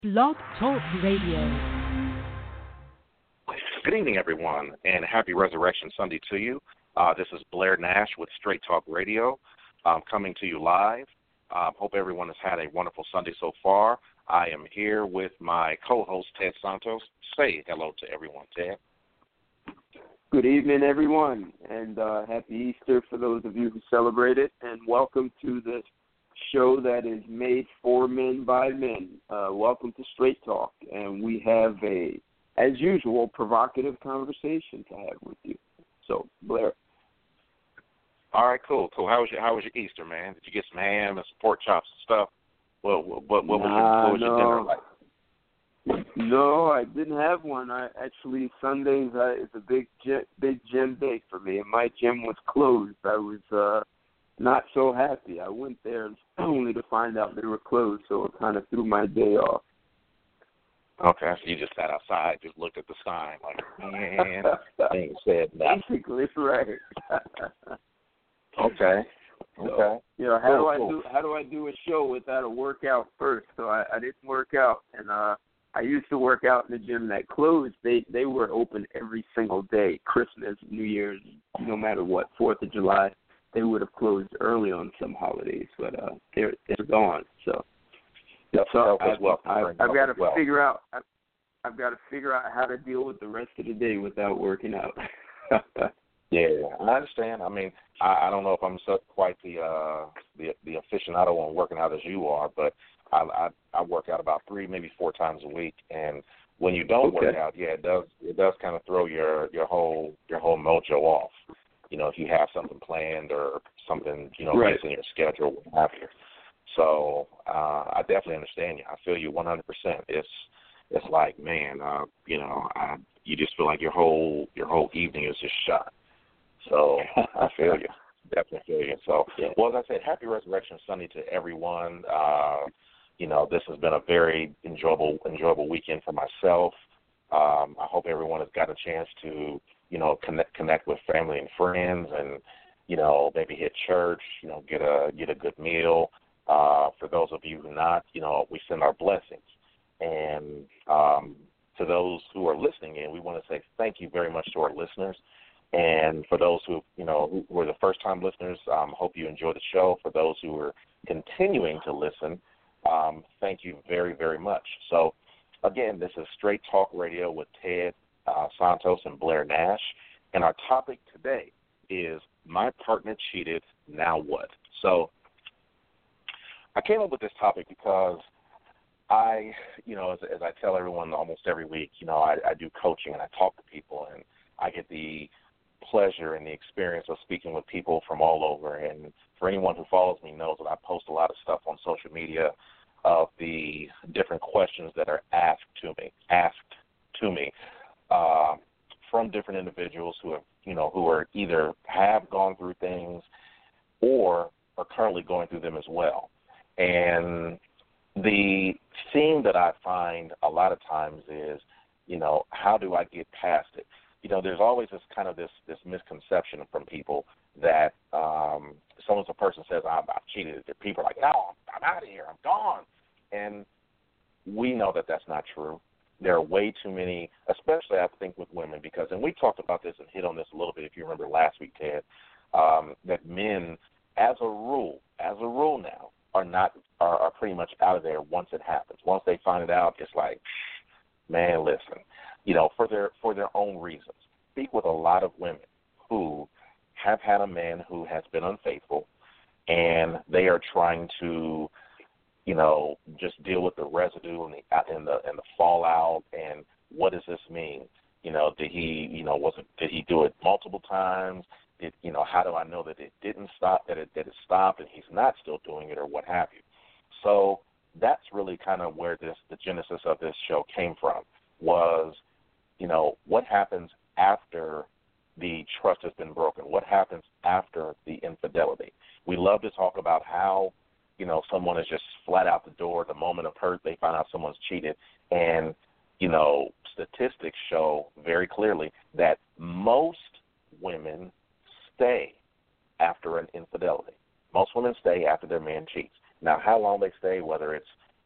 Blog Talk Radio. Good evening, everyone, and happy Resurrection Sunday to you. This is Blair Nash with Straight Talk Radio, coming to you live. Hope everyone has had a wonderful Sunday so far. I am here with my co-host, Ted Santos. Say hello to everyone, Ted. Good evening, everyone, and happy Easter for those of you who celebrate it, and welcome to this show that is made for men by men. Welcome to Straight Talk, and we have as usual, provocative conversation to have with you. So, Blair. All right, cool. How was your Easter, man? Did you get some ham and some pork chops and stuff? What was your dinner like? No, I didn't have one. Sundays is a big gym day for me, and my gym was closed. I was not so happy. I went there only to find out they were closed, so it kind of threw my day off. Okay, so you just sat outside, just looked at the sign, like, man, ain't said nothing. Basically, right. Okay. So, how do I do a show without a workout first? So I didn't work out, and I used to work out in the gym that closed. They were open every single day, Christmas, New Year's, no matter what, 4th of July. They would have closed early on some holidays, but they're gone. So. So I've got to figure out. I've got to figure out how to deal with the rest of the day without working out. Yeah, I understand. I mean, I don't know if I'm quite the aficionado on working out as you are, but I work out about 3, maybe 4 times a week, and when you don't work out, it does kind of throw your whole mojo off. You know, if you have something planned or something right. Based on your schedule, what have you. So I definitely understand you. I feel you 100%. It's like, man, you just feel like your whole evening is just shot. So I feel you, definitely feel you. So, well, as I said, happy Resurrection Sunday to everyone. This has been a very enjoyable weekend for myself. I hope everyone has got a chance to connect with family and friends, and maybe hit church. Get a good meal. For those of you who not, we send our blessings. And to those who are listening in, we want to say thank you very much to our listeners. And for those who were the first-time listeners, hope you enjoy the show. For those who are continuing to listen, thank you very, very much. So, again, this is Straight Talk Radio with Ted Santos and Blair Nash. And our topic today is My Partner Cheated, Now What? So, I came up with this topic because I, as I tell everyone almost every week, I do coaching and I talk to people, and I get the pleasure and the experience of speaking with people from all over. And for anyone who follows me knows that I post a lot of stuff on social media of the different questions that are asked to me from different individuals who have, who are either have gone through things or are currently going through them as well. And the theme that I find a lot of times is, how do I get past it? There's always this kind of this misconception from people that a person says, I've cheated. People are like, no, I'm out of here. I'm gone. And we know that that's not true. There are way too many, especially I think with women, and we talked about this and hit on this a little bit if you remember last week, Ted, that men, as a rule now, are pretty much out of there once it happens. Once they find it out, it's like, man, listen, for their own reasons. Speak with a lot of women who have had a man who has been unfaithful, and they are trying to, just deal with the residue and the fallout, and what does this mean? Did he do it multiple times? How do I know that it didn't stop, that it stopped and he's not still doing it, or what have you? So that's really kind of where the genesis of this show came from, was, what happens after the trust has been broken? What happens after the infidelity? We love to talk about how, someone is just flat out the door the moment of hurt, they find out someone's cheated, and, statistics show very clearly that most women stay after an infidelity. Most women stay after their man cheats. Now, how long they stay, whether it's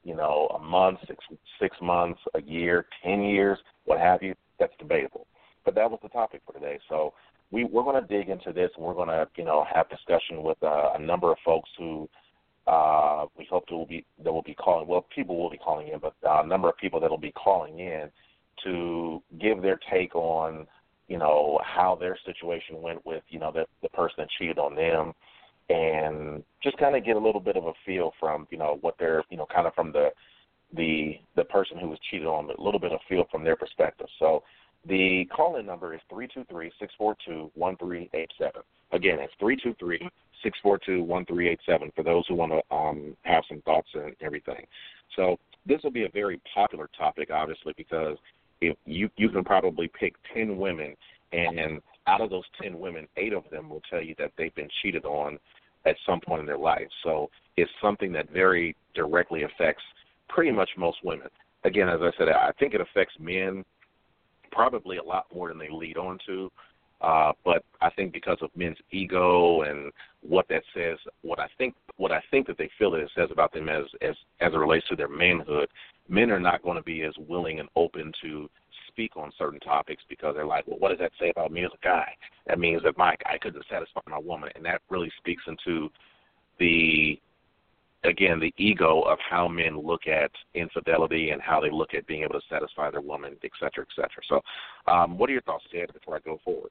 a month, 6 months, a year, 10 years, what have you, that's debatable. But that was the topic for today. So we're going to dig into this, and we're going to, have discussion with a number of folks who we hope that will be calling. Well, people will be calling in, but a number of people that will be calling in to give their take on, how their situation went with, the person that cheated on them, and just kind of get a little bit of a feel from, what they're, kind of from the person who was cheated on, a little bit of feel from their perspective. So the call-in number is 323-642-1387. Again, it's 323-642-1387 for those who want to have some thoughts and everything. So this will be a very popular topic, obviously, because if you can probably pick 10 women, and out of those 10 women, 8 of them will tell you that they've been cheated on at some point in their life. So it's something that very directly affects pretty much most women. Again, as I said, I think it affects men probably a lot more than they lead on to. But I think because of men's ego and what that says, what I think that they feel that it says about them as it relates to their manhood, men are not going to be as willing and open to speak on certain topics because they're like, well, what does that say about me as a guy? That means that I couldn't satisfy my woman, and that really speaks into the ego of how men look at infidelity and how they look at being able to satisfy their woman, et cetera, et cetera. So what are your thoughts, Ted, before I go forward?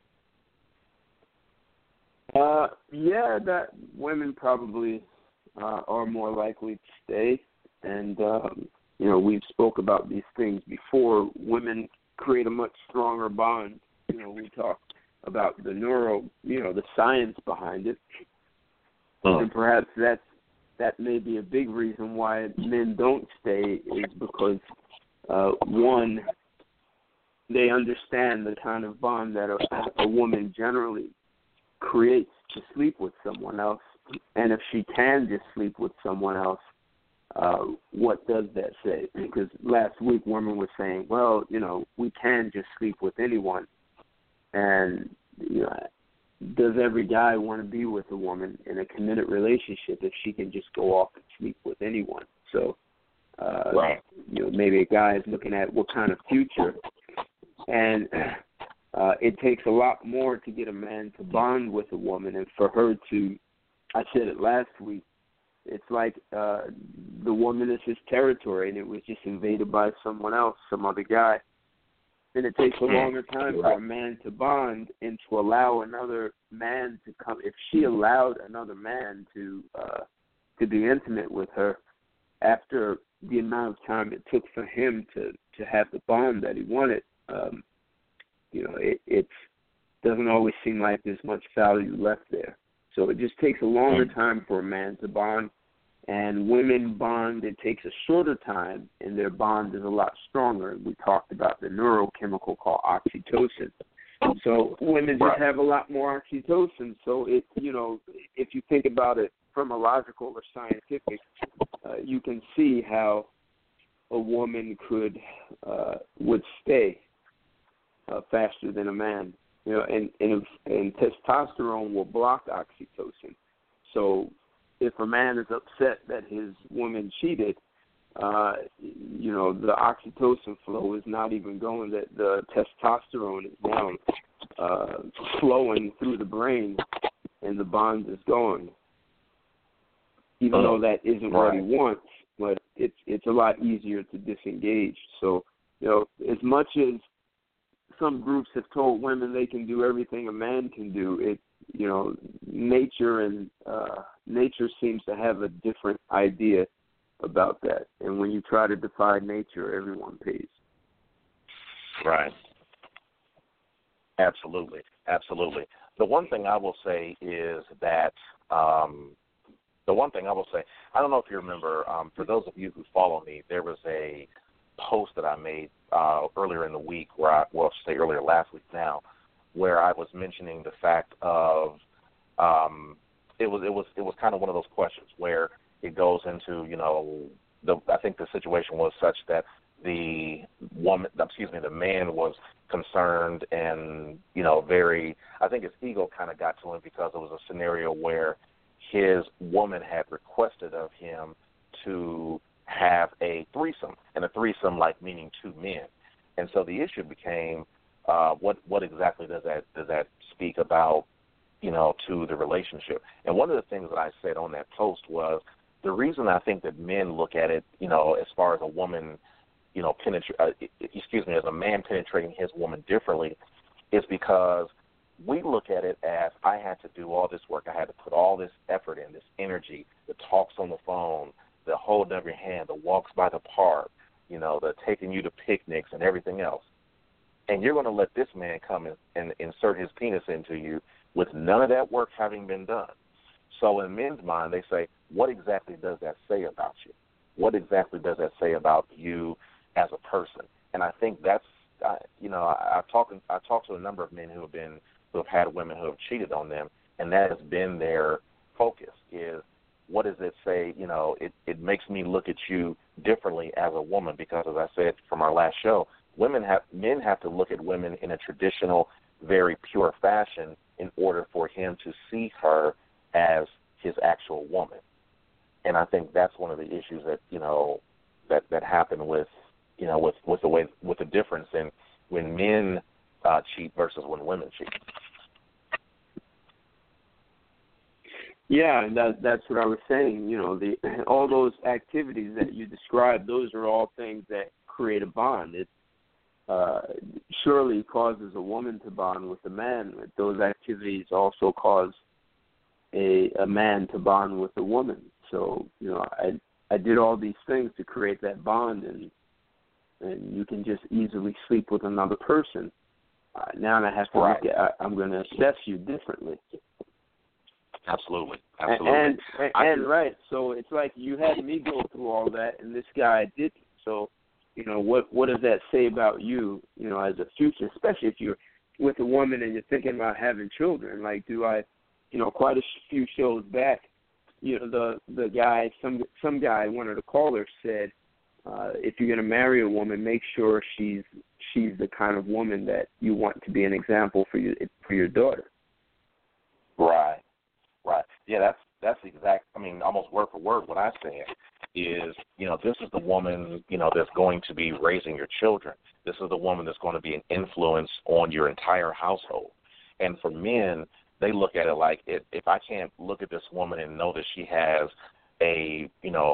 That women probably are more likely to stay. And, we've spoke about these things before. Women create a much stronger bond. We talked about the the science behind it. And perhaps that may be a big reason why men don't stay, is because, one, they understand the kind of bond that a woman generally creates to sleep with someone else. And if she can just sleep with someone else, what does that say? Because last week women were saying, well, we can just sleep with anyone. And, does every guy want to be with a woman in a committed relationship if she can just go off and sleep with anyone? So, right. Maybe a guy is looking at what kind of future. And it takes a lot more to get a man to bond with a woman, and for her to, I said it last week, it's like the woman is his territory, and it was just invaded by someone else, some other guy. And it takes a longer time for a man to bond and to allow another man to come. If she allowed another man to be intimate with her, after the amount of time it took for him to have the bond that he wanted, it doesn't always seem like there's much value left there. So it just takes a longer time for a man to bond. And women bond, it takes a shorter time, and their bond is a lot stronger. We talked about the neurochemical called oxytocin. So women just have a lot more oxytocin. So, if you think about it from a logical or scientific, you can see how a woman would stay faster than a man. And testosterone will block oxytocin. So if a man is upset that his woman cheated, the oxytocin flow is not even going. That the testosterone is now flowing through the brain, and the bond is going. Even though that isn't what he wants, but it's a lot easier to disengage. So, as much as some groups have told women they can do everything a man can do, nature seems to have a different idea about that. And when you try to defy nature, everyone pays. Right. Absolutely. Absolutely. The one thing I will say is that I don't know if you remember, for those of you who follow me, there was a post that I made earlier in the week earlier last week now, where I was mentioning the fact of it was kind of one of those questions where it goes into, I think the situation was such that the man was concerned and, I think his ego kind of got to him because it was a scenario where his woman had requested of him to have a threesome, and a threesome like meaning two men. And so the issue became, what exactly does that speak about, to the relationship? And one of the things that I said on that post was the reason I think that men look at it, as far as a woman, as a man penetrating his woman differently, is because we look at it as I had to do all this work. I had to put all this effort in, this energy, the talks on the phone, the holding of your hand, the walks by the park, the taking you to picnics and everything else. And you're going to let this man come and insert his penis into you with none of that work having been done. So in men's mind, they say, what exactly does that say about you? What exactly does that say about you as a person? And I think that's, I've talked to a number of men who have had women who have cheated on them, and that has been their focus, is what does it say? It makes me look at you differently as a woman, because as I said from our last show, men have to look at women in a traditional, very pure fashion in order for him to see her as his actual woman. And I think that's one of the issues that, that happen with the difference in when men cheat versus when women cheat. Yeah, and that's what I was saying. All those activities that you described, those are all things that create a bond. It surely causes a woman to bond with a man. Those activities also cause a man to bond with a woman. So, I did all these things to create that bond, and you can just easily sleep with another person. Now I have to look at, I'm going to assess you differently. Absolutely. And right, so it's like you had me go through all that, and this guy didn't. So, what does that say about you, as a future, especially if you're with a woman and you're thinking about having children? Like, quite a few shows back, the guy, some guy, one of the callers said, if you're going to marry a woman, make sure she's the kind of woman that you want to be an example for your daughter. Right. Yeah, that's exact. Almost word for word what I said is, this is the woman, that's going to be raising your children. This is the woman that's going to be an influence on your entire household. And for men, they look at it like, if I can't look at this woman and know that she has a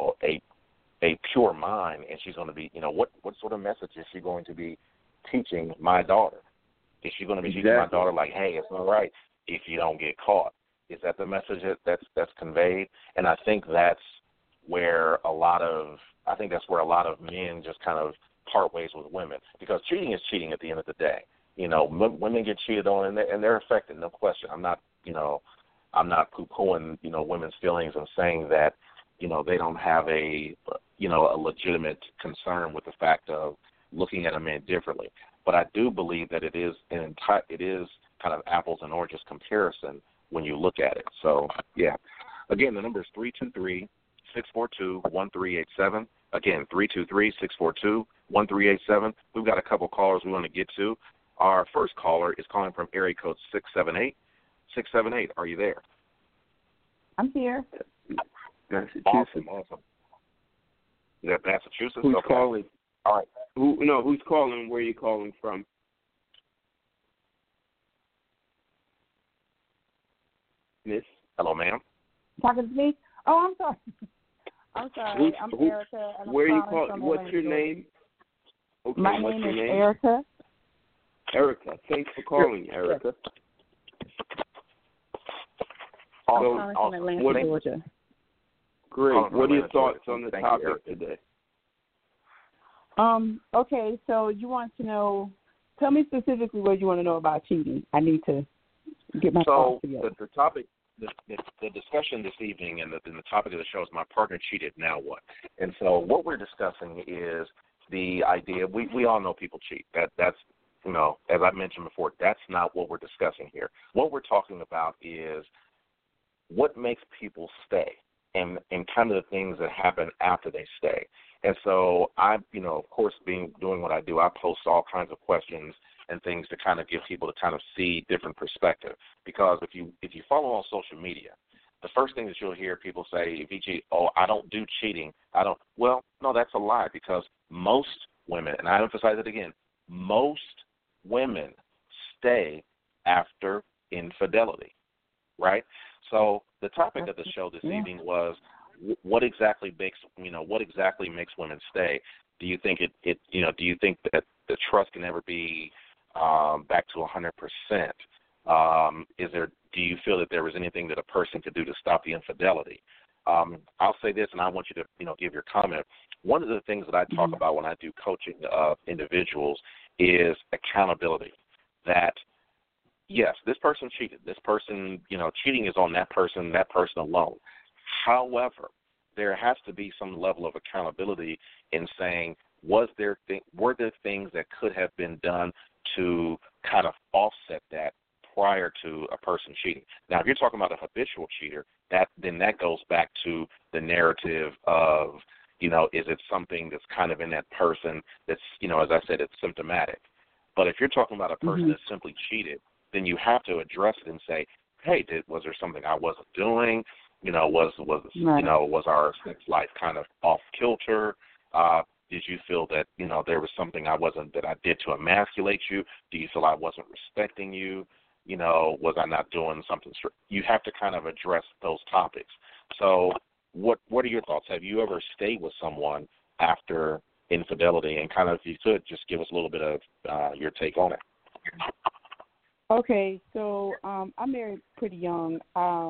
pure mind, and she's going to be, what sort of message is she going to be teaching my daughter? Is she going to be teaching my daughter like, hey, it's all right if you don't get caught? Is that the message that's conveyed? And I think that's where a lot of men just kind of part ways with women, because cheating is cheating at the end of the day. Women get cheated on, and they're affected, no question. I'm not poo-pooing, women's feelings and saying that, they don't have a legitimate concern with the fact of looking at a man differently. But I do believe that it is kind of apples and oranges comparison when you look at it. So, yeah. Again, the number is 323-642-1387. Again, 323-642-1387. We've got a couple callers we want to get to. Our first caller is calling from area code 678. 678, are you there? I'm here. Massachusetts. Awesome. Is that Massachusetts? Who's okay. calling? All right. Who's calling? Where are you calling from? Miss? Hello, ma'am. Talking to me? Oh, I'm sorry. I'm sorry. I'm Erica. And where are you calling? calling? What's your name? Okay, My what's name your is name? Erica. Erica. Thanks for calling, Erica. I'm from Atlanta, Georgia. Great. What are your thoughts on the topic today? Okay, so you want to know, tell me specifically what you want to know about cheating. I need to get my thoughts together. The topic, the discussion this evening and the topic of the show is my partner cheated, now what? And so what we're discussing is the idea, we all know people cheat. That's, as I mentioned before, that's not what we're discussing here. What we're talking about is what makes people stay and kind of the things that happen after they stay. And so I, of course, doing what I do, I post all kinds of questions and things to kind of give people to kind of see different perspective. Because if you follow on social media, the first thing that you'll hear people say, if you cheat, oh, I don't do cheating. I don't. Well, no, that's a lie, because most women, and I emphasize it again, most women stay after infidelity, right? So the topic of the show this evening was what exactly makes women stay? Do you think do you think that the trust can ever be back to 100%? Do you feel that there was anything that a person could do to stop the infidelity? I'll say this, and I want you to give your comment. One of the things that I talk about when I do coaching of individuals is accountability. That yes, this person cheated. This person, cheating is on that person alone. However, there has to be some level of accountability in saying, were there things that could have been done to kind of offset that prior to a person cheating? Now, if you're talking about a habitual cheater, then that goes back to the narrative of, is it something that's kind of in that person that's, as I said, it's symptomatic. But if you're talking about a person that simply cheated, then you have to address it and say, hey, was there something I wasn't doing? Was our sex life kind of off kilter? Did you feel that, there was something that I did to emasculate you? Do you feel I wasn't respecting you? Was I not doing something? You have to kind of address those topics. So what are your thoughts? Have you ever stayed with someone after infidelity? And kind of, if you could, just give us a little bit of your take on it. Okay, so I married pretty young.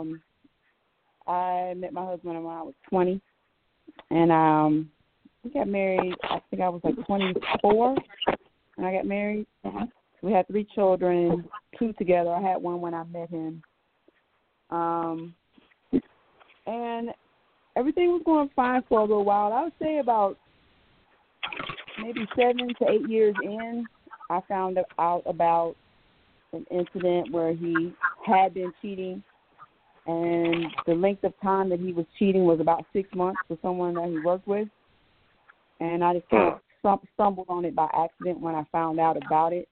I met my husband when I was 20, and we got married, I think I was like 24 when I got married. We had 3 children, 2 together. I had one when I met him. And everything was going fine for a little while. I would say about maybe 7 to 8 years in, I found out about an incident where he had been cheating, and the length of time that he was cheating was about 6 months for someone that he worked with. And I just kind of stumbled on it by accident when I found out about it.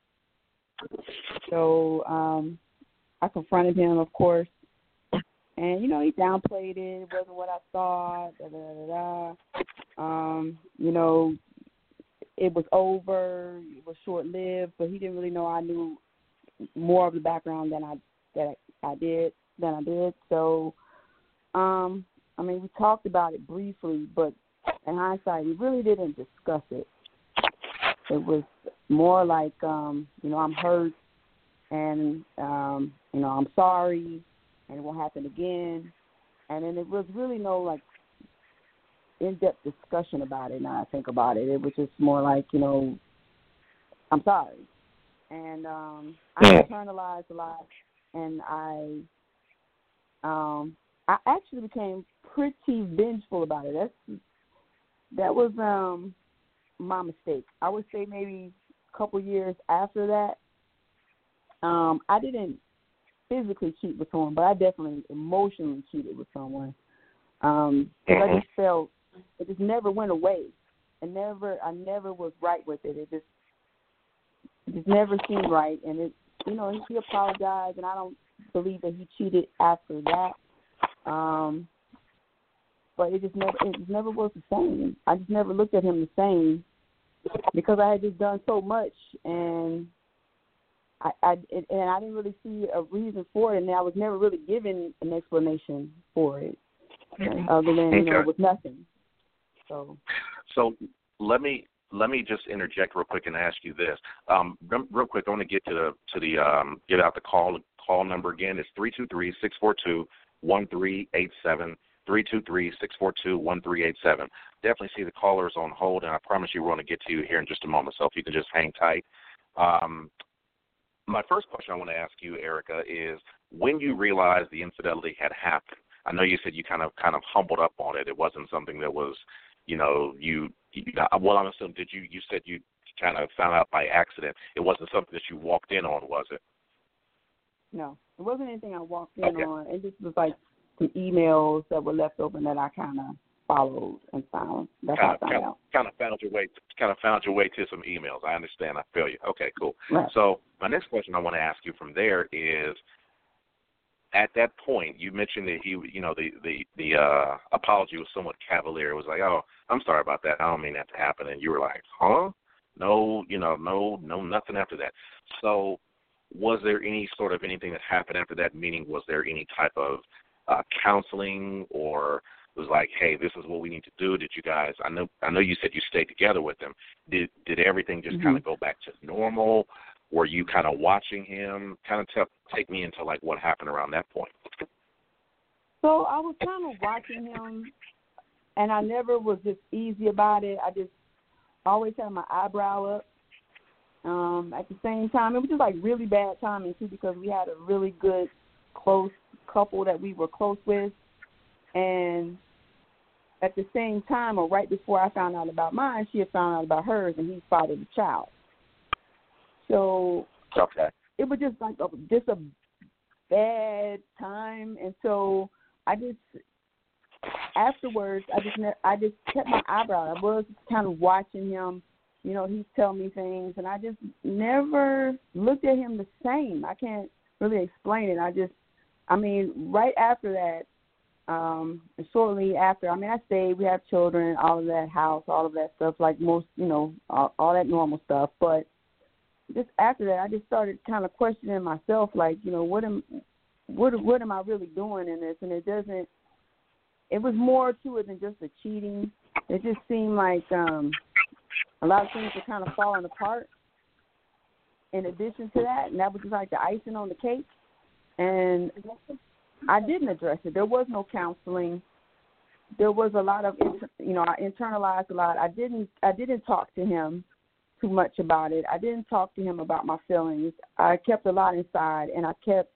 So I confronted him, of course, and, he downplayed it. It wasn't what I thought, it was over. It was short-lived, but he didn't really know I knew more of the background than I did. So, we talked about it briefly, but in hindsight, we really didn't discuss it. It was more like, I'm hurt, and, I'm sorry, and it won't happen again. And then it was really no, in-depth discussion about it. Now I think about it. It was just more like, I'm sorry. And I internalized a lot, and I actually became pretty vengeful about it. That was my mistake. I would say maybe a couple years after that, I didn't physically cheat with someone, but I definitely emotionally cheated with someone. I just felt it just never went away. I never was right with it. It just never seemed right. And he apologized, and I don't believe that he cheated after that. But it never was the same. I just never looked at him the same because I had just done so much, and I didn't really see a reason for it, and I was never really given an explanation for it, other than it was nothing. So let me just interject real quick and ask you this. Real quick, I want to get to the get out the call number again. It's 323-642-1387. 323-642-1387. Definitely see the callers on hold, and I promise you we're going to get to you here in just a moment, so if you can just hang tight. My first question I want to ask you, Erica, is when you realized the infidelity had happened, I know you said you kind of humbled up on it. It wasn't something that was, well, I'm assuming, you said you kind of found out by accident. It wasn't something that you walked in on, was it? No, it wasn't anything I walked in on. It just was like some emails that were left open that I kind of followed and found. That's how I found out. Kind of found your way to some emails. I understand. I feel you. Okay, cool. Right. So my next question I want to ask you from there is, at that point, you mentioned that the apology was somewhat cavalier. It was like, oh, I'm sorry about that. I don't mean that to happen. And you were like, huh? No, no, nothing after that. So was there any sort of anything that happened after that? Meaning, was there any type of counseling, or it was like, hey, this is what we need to do? Did you guys, I know you said you stayed together with him. Did everything just kind of go back to normal? Were you kind of watching him? Kind of take me into, like, what happened around that point. So I was kind of watching him, and I never was just easy about it. I just always had my eyebrow up. At the same time, it was just, like, really bad timing, too, because we had a really good, close couple that we were close with. And at the same time, or right before I found out about mine, she had found out about hers, and he fathered the child. So okay. It was just like a bad time, and so afterwards I just kept my eyebrow. I was kind of watching him. He's telling me things, and I just never looked at him the same. I can't really explain it. Right after that, shortly after, I stayed. We have children, all of that house, all of that stuff, like most, all that normal stuff, but just after that, I just started kind of questioning myself, like, what am I really doing in this? And it was more to it than just the cheating. It just seemed like a lot of things were kind of falling apart in addition to that, and that was just like the icing on the cake. And I didn't address it. There was no counseling. There was a lot of, I internalized a lot. I didn't talk to him too much about it. I didn't talk to him about my feelings. I kept a lot inside, and I kept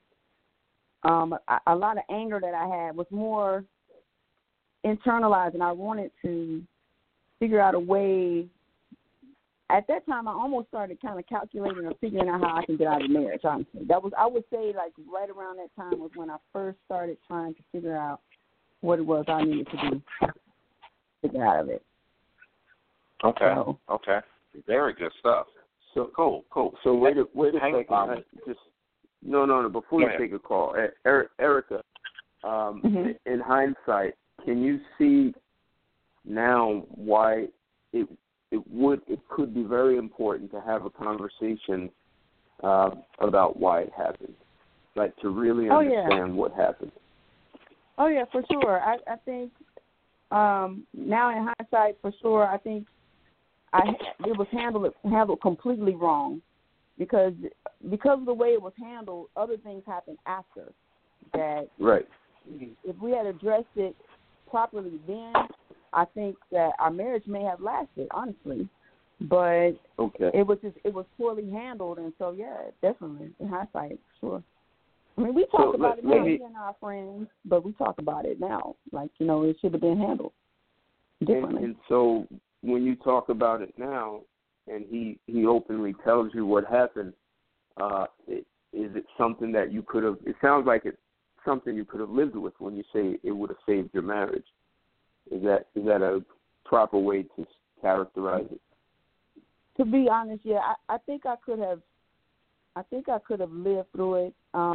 a lot of anger that I had was more internalized, and I wanted to figure out a way. At that time, I almost started kind of calculating or figuring out how I can get out of marriage, honestly. That was, I would say, like right around that time was when I first started trying to figure out what it was I needed to do to get out of it. Okay. Okay. Very good stuff. So cool. So wait a second. No. Before you take a call, Erica, in hindsight, can you see now why it could be very important to have a conversation about why it happened, like to really understand what happened? Oh yeah, for sure. I think now in hindsight, for sure, I think it was handled completely wrong, because of the way it was handled, other things happened after that. Right. If we had addressed it properly then, I think that our marriage may have lasted, honestly. But it was poorly handled, and so definitely in hindsight, sure. We talk about it now. We and our friends, but we talk about it now. Like, it should have been handled differently. And so when you talk about it now, and he openly tells you what happened, is it something that you could have? It sounds like it's something you could have lived with when you say it would have saved your marriage. Is that a proper way to characterize it? To be honest, yeah, I think I could have. I think I could have lived through it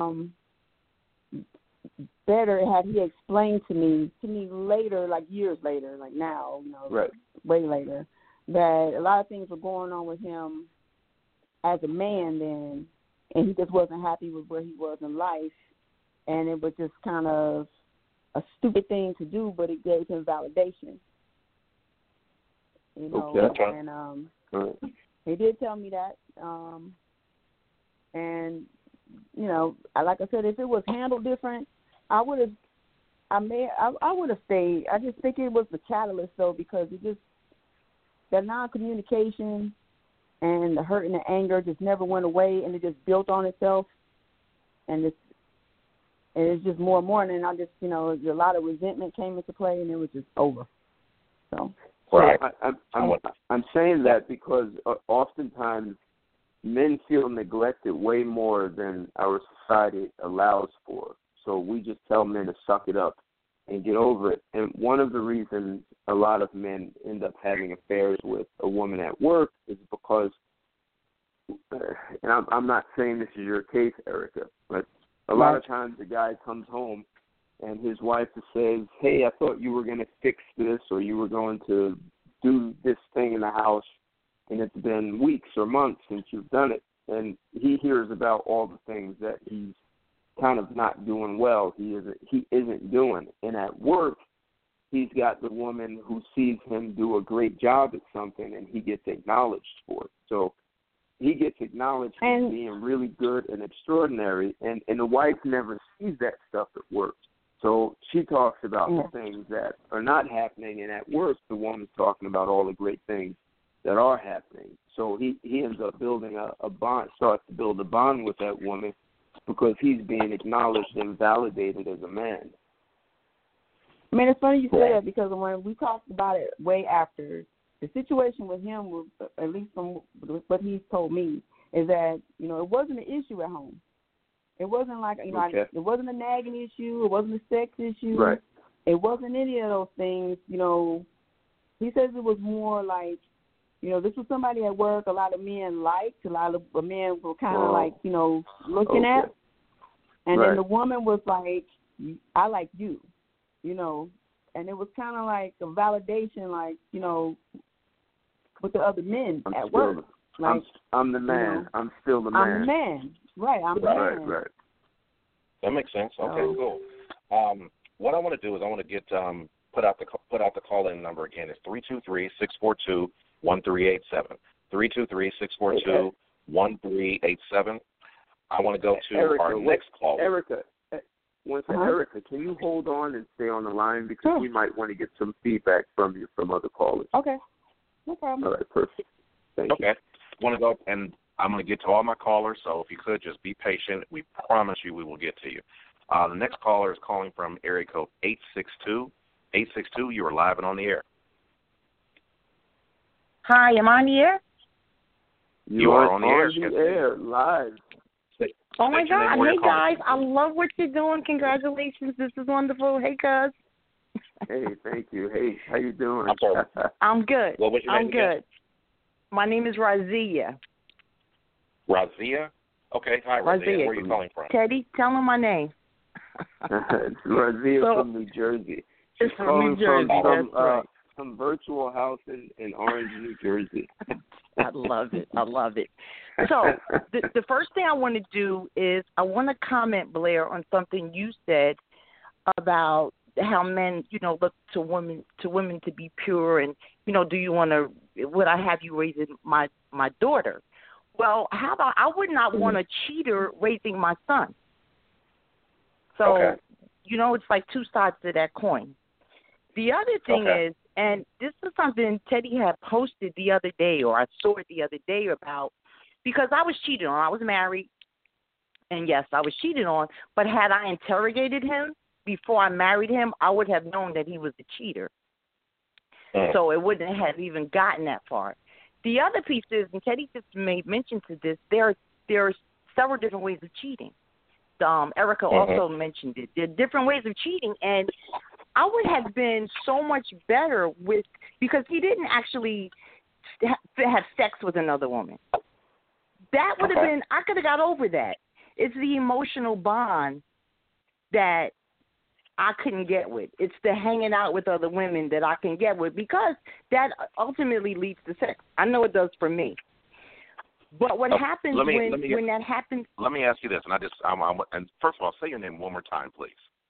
better had he explained to me later, like years later, like now, right, way later, that a lot of things were going on with him as a man then, and he just wasn't happy with where he was in life, and it was just kind of a stupid thing to do, but it gave him validation. And he did tell me that. And, like I said, if it was handled different, I would have stayed. I just think it was the catalyst, though, because the non-communication and the hurt and the anger just never went away, and it just built on itself. And it's just more and more, and then I just, a lot of resentment came into play, and it was just over. So. Right. I'm saying that because oftentimes men feel neglected way more than our society allows for. So we just tell men to suck it up and get over it. And one of the reasons a lot of men end up having affairs with a woman at work is because, and I'm not saying this is your case, Erica, but a lot of times the guy comes home and his wife says, hey, I thought you were going to fix this or you were going to do this thing in the house, and it's been weeks or months since you've done it. And he hears about all the things that he's kind of not doing well, he isn't doing. And at work, he's got the woman who sees him do a great job at something, and he gets acknowledged for it. So he gets acknowledged for being really good and extraordinary, and the wife never sees that stuff at work. So she talks about the things that are not happening, and at work, the woman's talking about all the great things that are happening. So he ends up building a bond, starts to build a bond with that woman because he's being acknowledged and validated as a man. I mean, it's funny you say that because when we talked about it way after, the situation with him was, at least from what he's told me, is that, you know, it wasn't an issue at home. It wasn't like, you know, it wasn't a nagging issue. It wasn't a sex issue. Right. It wasn't any of those things. You know, he says it was more like, you know, this was somebody at work a lot of men liked, a lot of men were kind of like, you know, looking at. And then the woman was like, I like you, you know. And it was kind of like a validation, like, you know, with the other men at work. Like, I'm the man. You know, I'm still the man. I'm the man. Right, I'm the man. Right. That makes sense. Okay, cool. What I want to do is I want to get put out the call-in number again. It's 323-642-1387. 323-642-1387. I want to go to our next caller. Erica, Erica, can you hold on and stay on the line because we might want to get some feedback from you from other callers. Okay, no problem. All right, perfect. Thank you. Okay, want to go and I'm going to get to all my callers, so if you could just be patient. We promise you we will get to you. The next caller is calling from area code 862. 862, you are live and on the air. Hi, am I on the air? You are on the air, live. Oh, my God. Hey, guys, I love what you're doing. Congratulations. This is wonderful. Hey, cuz. Hey, thank you. Hey, how you doing? I'm good. What was your name again? My name is Razia. Razia? Okay, hi, Razia. Where are you calling from? Teddy, tell him my name. It's Razia from New Jersey. She's from New Jersey, that's right. Some virtual house in Orange, New Jersey. I love it. So the first thing I want to do is I want to comment, Blair, on something you said about how men, you know, look to women to be pure, and, you know, would I have you raising my daughter? Well, how about I would not want a cheater raising my son. So, you know, it's like two sides to that coin. The other thing is, and this is something Teddy had posted the other day, or I saw it the other day about, because I was cheated on. I was married, and yes, I was cheated on, but had I interrogated him before I married him, I would have known that he was a cheater. So it wouldn't have even gotten that far. The other piece is, and Teddy just made mention to this, there are several different ways of cheating. Erica also mentioned it. There are different ways of cheating, and I would have been so much better because he didn't actually have sex with another woman. That would have been, I could have got over that. It's the emotional bond that I couldn't get with. It's the hanging out with other women that I can get with, because that ultimately leads to sex. I know it does for me. But what happens when that happens? Let me ask you this, and and first of all, say your name one more time, please.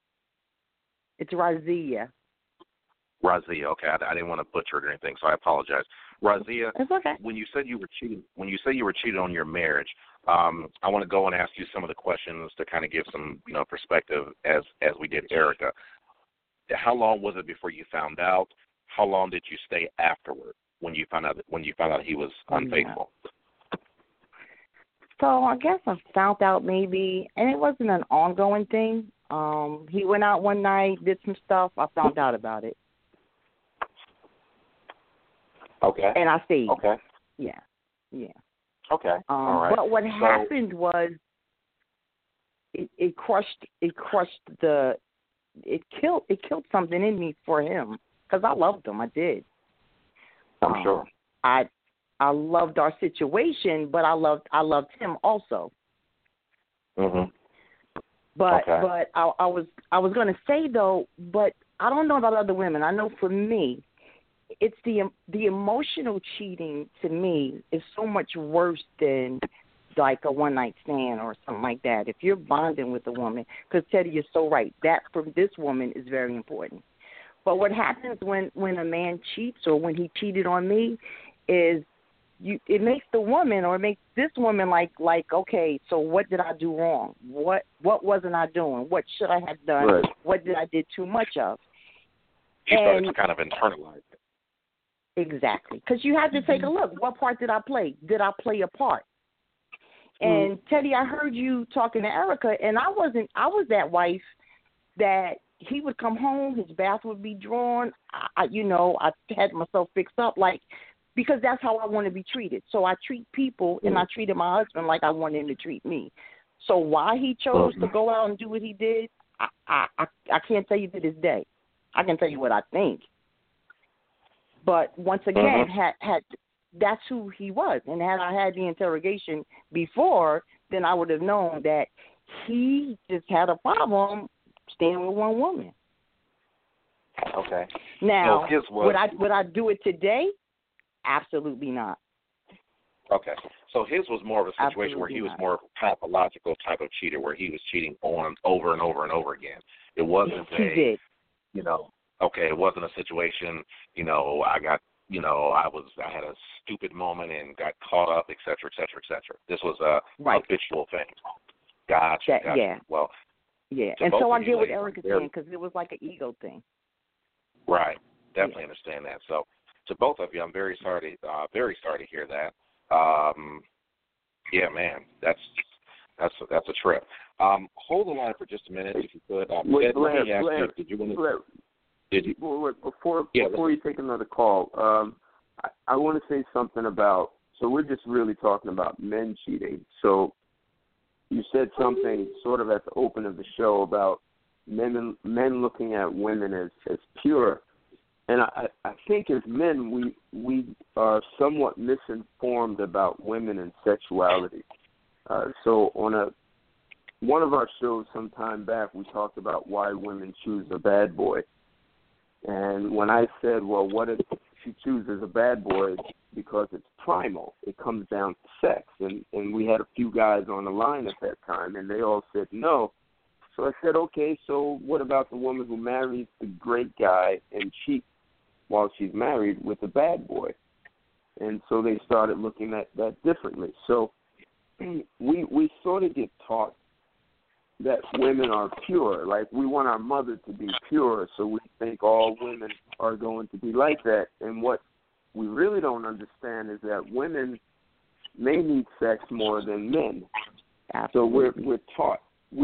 It's Razia. Razia, okay. I didn't want to butcher it or anything, so I apologize. Razia, it's okay. When you said you were cheated on your marriage, I want to go and ask you some of the questions to kind of give some, you know, perspective as we did Erica. How long was it before you found out? How long did you stay afterward when you found out he was unfaithful? So I guess I found out maybe, and it wasn't an ongoing thing. He went out one night, did some stuff. I found out about it. Okay. And I stayed. Okay. Yeah. Okay. All right. But what happened was it killed something in me for him, because I loved him. I did. I'm sure. I loved our situation, but I loved him also. Mhm. But I was going to say though, but I don't know about other women. I know for me, it's the emotional cheating to me is so much worse than like a one night stand or something like that. If you're bonding with a woman, because Teddy is so right, that for this woman is very important. But what happens when a man cheats or when he cheated on me is it makes the woman or it makes this woman like okay, so what did I do wrong? What wasn't I doing? What should I have done? Right. What did I did too much of? You start to kind of internalize it. Exactly, because you have to take a look. What part did I play? Did I play a part? And Teddy, I heard you talking to Erica, and I was that wife that he would come home, his bath would be drawn. I had myself fixed up, like, because that's how I want to be treated. So I treat people, and I treated my husband like I wanted him to treat me. So why he chose to go out and do what he did, I can't tell you to this day. I can tell you what I think. But once again, had that's who he was. And had I had the interrogation before, then I would have known that he just had a problem staying with one woman. Okay. Now, would I do it today? Absolutely not. Okay. So his was more of a situation Absolutely where he was not. more of a pathological type of cheater where he was cheating on over and over and over again. It wasn't he did. It wasn't a situation, I got, I had a stupid moment and got caught up, et cetera, et cetera, et cetera. This was a habitual thing. Gotcha. Yeah. Well, yeah. And so I get what Erica's saying because it was like an ego thing. Right. Definitely understand that. So to both of you, I'm very sorry to hear that. Yeah, man, that's a trip. Hold the line for just a minute, if you could. Blair, did you want to? Before you take another call, I want to say something about. So we're just really talking about men cheating. So you said something sort of at the open of the show about men looking at women as pure. And I think as men, we are somewhat misinformed about women and sexuality. So on one of our shows some time back, we talked about why women choose a bad boy. And when I said, well, what if she chooses a bad boy because it's primal, it comes down to sex. And we had a few guys on the line at that time, and they all said no. So I said, okay, so what about the woman who marries the great guy and cheats while she's married with a bad boy? And so they started looking at that differently. So we sort of get taught that women are pure. Like, we want our mother to be pure, so we think all women are going to be like that. And what we really don't understand is that women may need sex more than men. Absolutely. So we're taught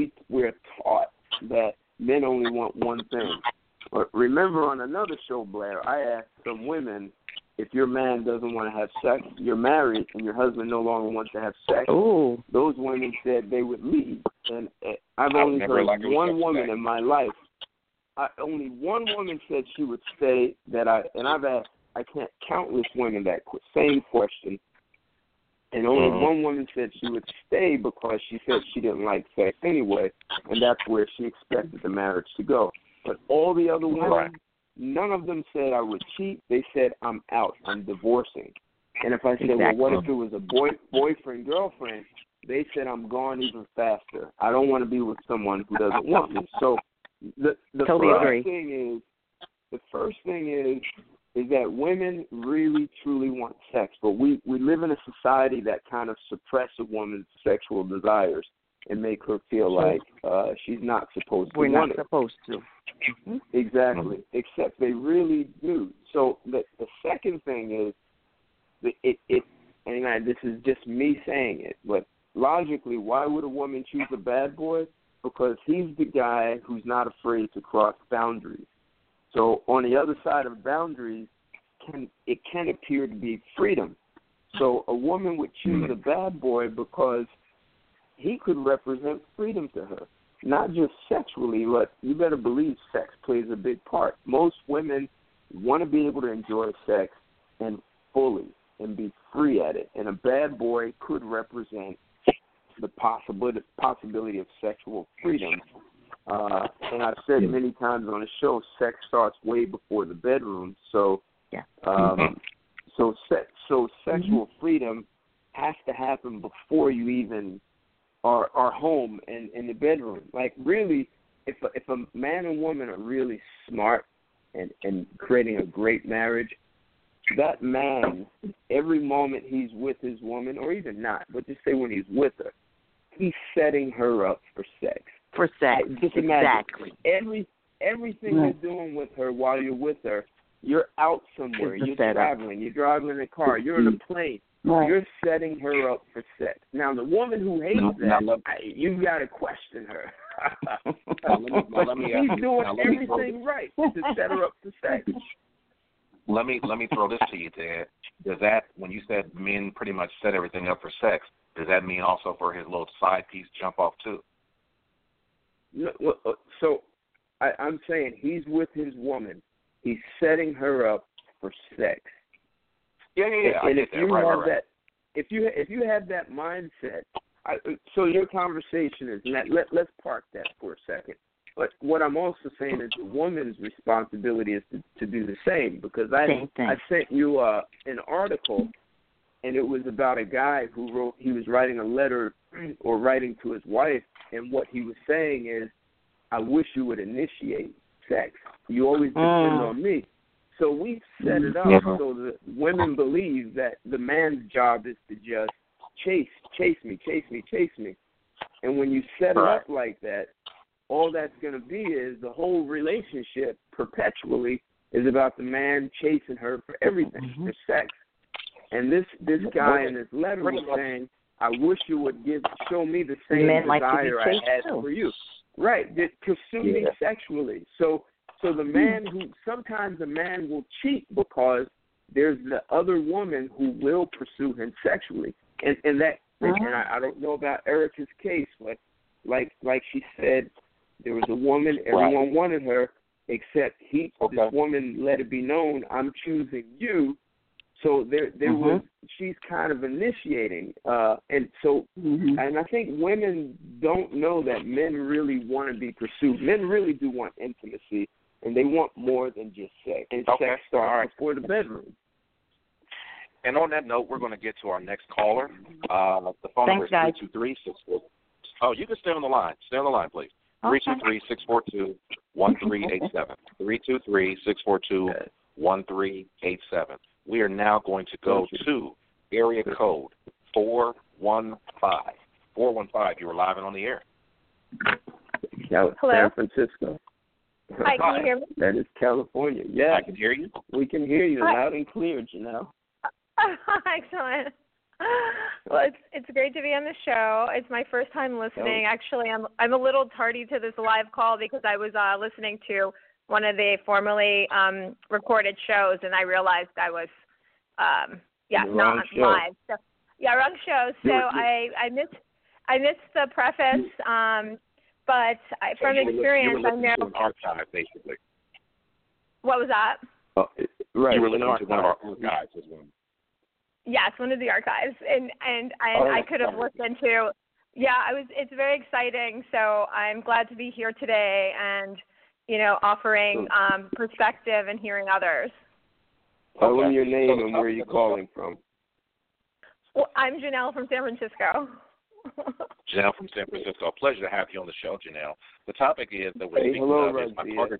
that men only want one thing. But remember, on another show, Blair, I asked some women, if your man doesn't want to have sex, you're married, and your husband no longer wants to have sex, those women said they would leave. And I've only heard one woman in my life. Only one woman said she would stay. I've asked, I can't countless women that same question, and only one woman said she would stay because she said she didn't like sex anyway, and that's where she expected the marriage to go. But all the other women, none of them said I would cheat. They said, I'm out. I'm divorcing. And if I said, well, what if it was a boyfriend, girlfriend? They said, I'm gone even faster. I don't want to be with someone who doesn't want me. So the first thing is that women really, truly want sex. But we live in a society that kind of suppress a woman's sexual desires and make her feel like she's not supposed to want it. We're not supposed to. Exactly, except they really do. So the second thing is, and this is just me saying it, but logically, why would a woman choose a bad boy? Because he's the guy who's not afraid to cross boundaries. So on the other side of boundaries, it can appear to be freedom. So a woman would choose a bad boy because he could represent freedom to her. Not just sexually, but you better believe sex plays a big part. Most women want to be able to enjoy sex and fully and be free at it. And a bad boy could represent the possibility of sexual freedom. And I've said many times on the show, sex starts way before the bedroom. So, so sexual freedom has to happen before you even are home and in the bedroom. Like, really, if a man and woman are really smart and creating a great marriage, that man, every moment he's with his woman, or even not, but just say when he's with her, he's setting her up for sex. For sex, just exactly. Everything you're doing with her while you're with her, you're out somewhere, you're traveling, you're driving in a car, you're in a plane. Right. You're setting her up for sex. Now, the woman who hates you've got to question her. She's doing everything right to set her up for sex. Let me throw this to you, Ted. Does that, when you said men pretty much set everything up for sex, does that mean also for his little side piece jump off too? No, so I'm saying he's with his woman. He's setting her up for sex. Yeah. And if you have that, if you have that mindset, so your conversation is, and let's park that for a second. But what I'm also saying is the woman's responsibility is to do the same, because I sent you an article, and it was about a guy who he was writing a letter or writing to his wife, and what he was saying is, I wish you would initiate sex. You always depend on me. So we set it up so that women believe that the man's job is to just chase me. And when you set it up like that, all that's going to be is the whole relationship perpetually is about the man chasing her for everything, for sex. And this guy in this letter was saying, I wish you would show me the same desire I had for you. Right, pursue me sexually. So the man sometimes a man will cheat because there's the other woman who will pursue him sexually. And I don't know about Erica's case, but like she said, there was a woman, everyone wanted her, except this woman let it be known, I'm choosing you. So there was, she's kind of initiating, and so, and I think women don't know that men really want to be pursued. Men really do want intimacy, and they want more than just sex. And sex starts before the bedroom. And on that note, we're going to get to our next caller. The phone number is 323-642. Oh, you can stay on the line. Stay on the line, please. 323-642-1387. 323-642-1387. We are now going to go to area code 415. 415, you were live and on the air. Hello? San Francisco. Hi, can you hear me? That is California. Yeah. I can hear you. We can hear you loud and clear, Janelle. Excellent. Well, it's great to be on the show. It's my first time listening. Actually, I'm a little tardy to this live call because I was listening to one of the formerly recorded shows, and I realized I was not live. So, wrong show. So I missed the preface, but from experience, I know. Archive, basically. What was that? Right. You were listening to one of our archives as well. Yes, one of the archives, and I could have listened to. Yeah, it's very exciting. So I'm glad to be here today, and offering perspective and hearing others. Tell them your name and where you're calling from. Well, I'm Janelle from San Francisco. Janelle from San Francisco. A pleasure to have you on the show, Janelle. The topic is that we're speaking of is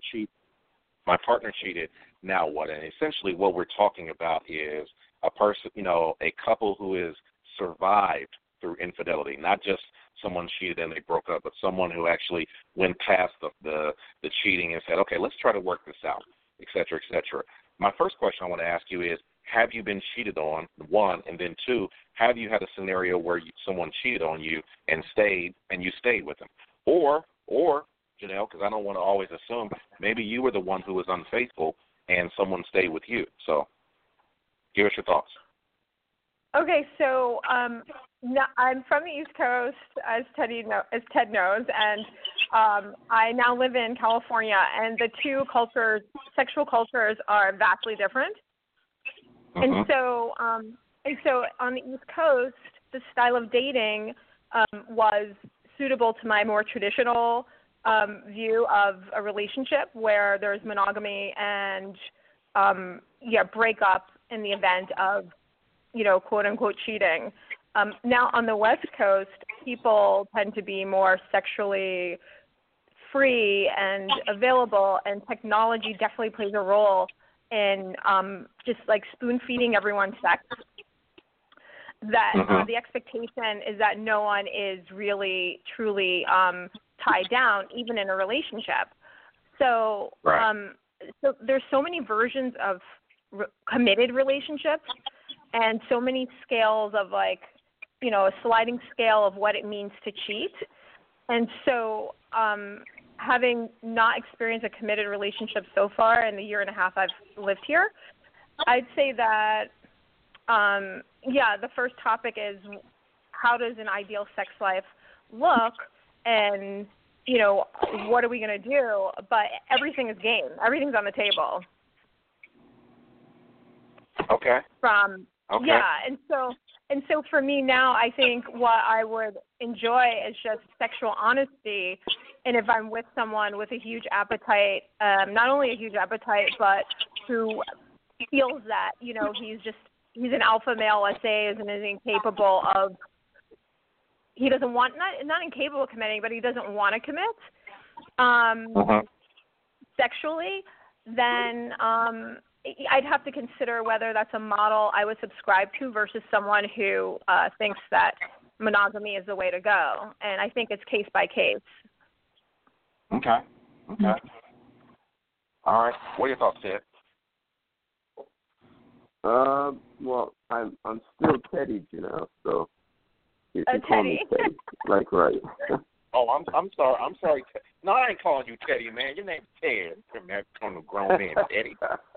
my partner cheated. Now what? And essentially what we're talking about is a person, a couple who is survived through infidelity, not just someone cheated and they broke up, but someone who actually went past the cheating and said, okay, let's try to work this out, et cetera, et cetera. My first question I want to ask you is, have you been cheated on, one, and then two, have you had a scenario where someone cheated on you and you stayed with them? Or Janelle, because I don't want to always assume, maybe you were the one who was unfaithful and someone stayed with you. So give us your thoughts. Okay, so I'm from the East Coast, as Ted knows, and I now live in California, and the two sexual cultures are vastly different. And so on the East Coast, the style of dating was suitable to my more traditional view of a relationship where there's monogamy and breakup in the event of, quote unquote cheating. Now on the West Coast, people tend to be more sexually free and available, and technology definitely plays a role in just like spoon feeding everyone sex. That the expectation is that no one is really truly tied down, even in a relationship. So, so there's so many versions of committed relationships, and so many scales of a sliding scale of what it means to cheat. And so, having not experienced a committed relationship so far in the year and a half I've lived here, I'd say that, the first topic is how does an ideal sex life look, and, what are we going to do? But everything is game. Everything's on the table. Okay. And so for me now, I think what I would enjoy is just sexual honesty. And if I'm with someone with a huge appetite, not only a huge appetite, but who feels that, he's an alpha male, let's say, and is incapable of, he doesn't want, not incapable of committing, but he doesn't want to commit sexually, then I'd have to consider whether that's a model I would subscribe to versus someone who thinks that monogamy is the way to go. And I think it's case by case. Okay. All right. What are your thoughts, Ted? Well, I'm still Teddy, so you can call Teddy. me Teddy. Like, right. Oh, I'm sorry. I'm sorry. No, I ain't calling you Teddy, man. Your name's Ted. From that from a grown man, Teddy.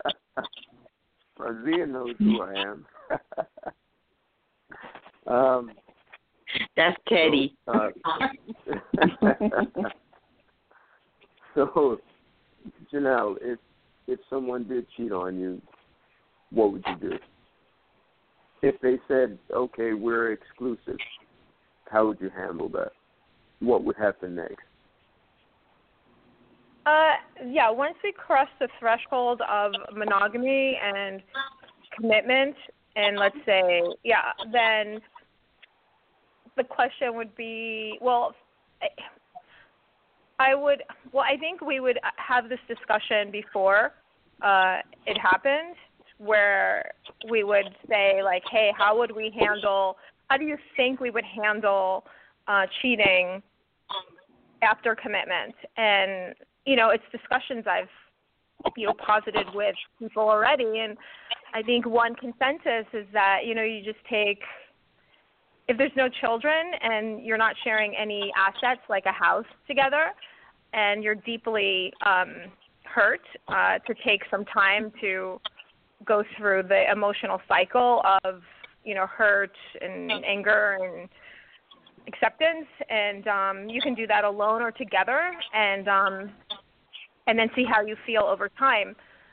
Razia knows who I am. That's Teddy. So, Janelle, if someone did cheat on you, what would you do? If they said, okay, we're exclusive, how would you handle that? What would happen next? Once we cross the threshold of monogamy and commitment, and let's say, then the question would be, I think we would have this discussion before it happened, where we would say, like, hey, how do you think we would handle cheating after commitment? And, it's discussions I've, posited with people already. And I think one consensus is that, you just take, if there's no children and you're not sharing any assets like a house together, and you're deeply hurt, to take some time to go through the emotional cycle of, hurt and anger and acceptance, and you can do that alone or together, and then see how you feel over time.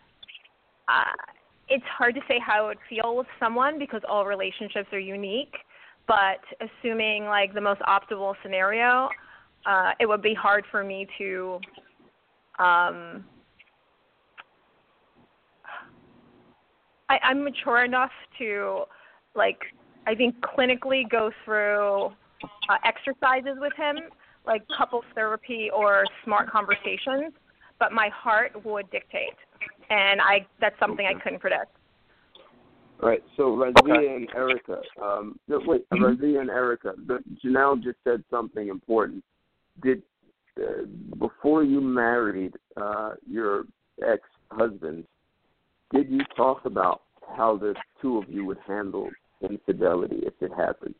It's hard to say how I would feel with someone because all relationships are unique, but assuming like the most optimal scenario, it would be hard for me to I'm mature enough to, I think clinically go through exercises with him, like couples therapy or smart conversations, but my heart would dictate, and that's something I couldn't predict. Right. So Razia and Erica, Razia and Erica, Janelle just said something important. Before you married your ex-husband, did you talk about how the two of you would handle infidelity if it happened?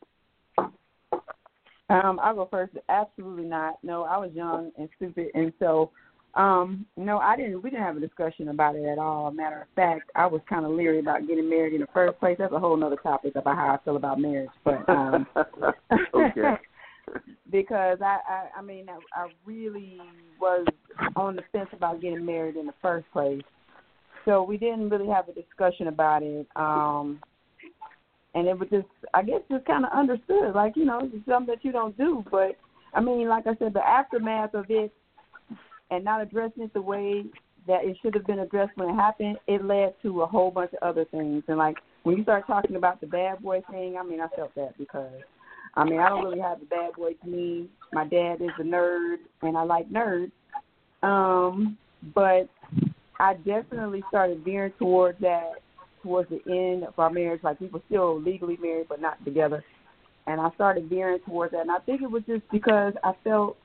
I'll go first. Absolutely not. No, I was young and stupid, and so no, I didn't. We didn't have a discussion about it at all. Matter of fact, I was kind of leery about getting married in the first place. That's a whole other topic about how I feel about marriage, but okay. Because I mean, I really was on the fence about getting married in the first place. So we didn't really have a discussion about it. and it was just, I guess, just kind of understood, like, you know, it's something that you don't do. But I mean, like I said, the aftermath of it and not addressing it the way that it should have been addressed when it happened, it led to a whole bunch of other things. And like when you start talking about the bad boy thing, I mean, I felt that because, I mean, I don't really have a bad boy to me. My dad is a nerd, and I like nerds. But I definitely started veering towards that towards the end of our marriage. Like, we were still legally married but not together. And I started veering towards that. And I think it was just because I felt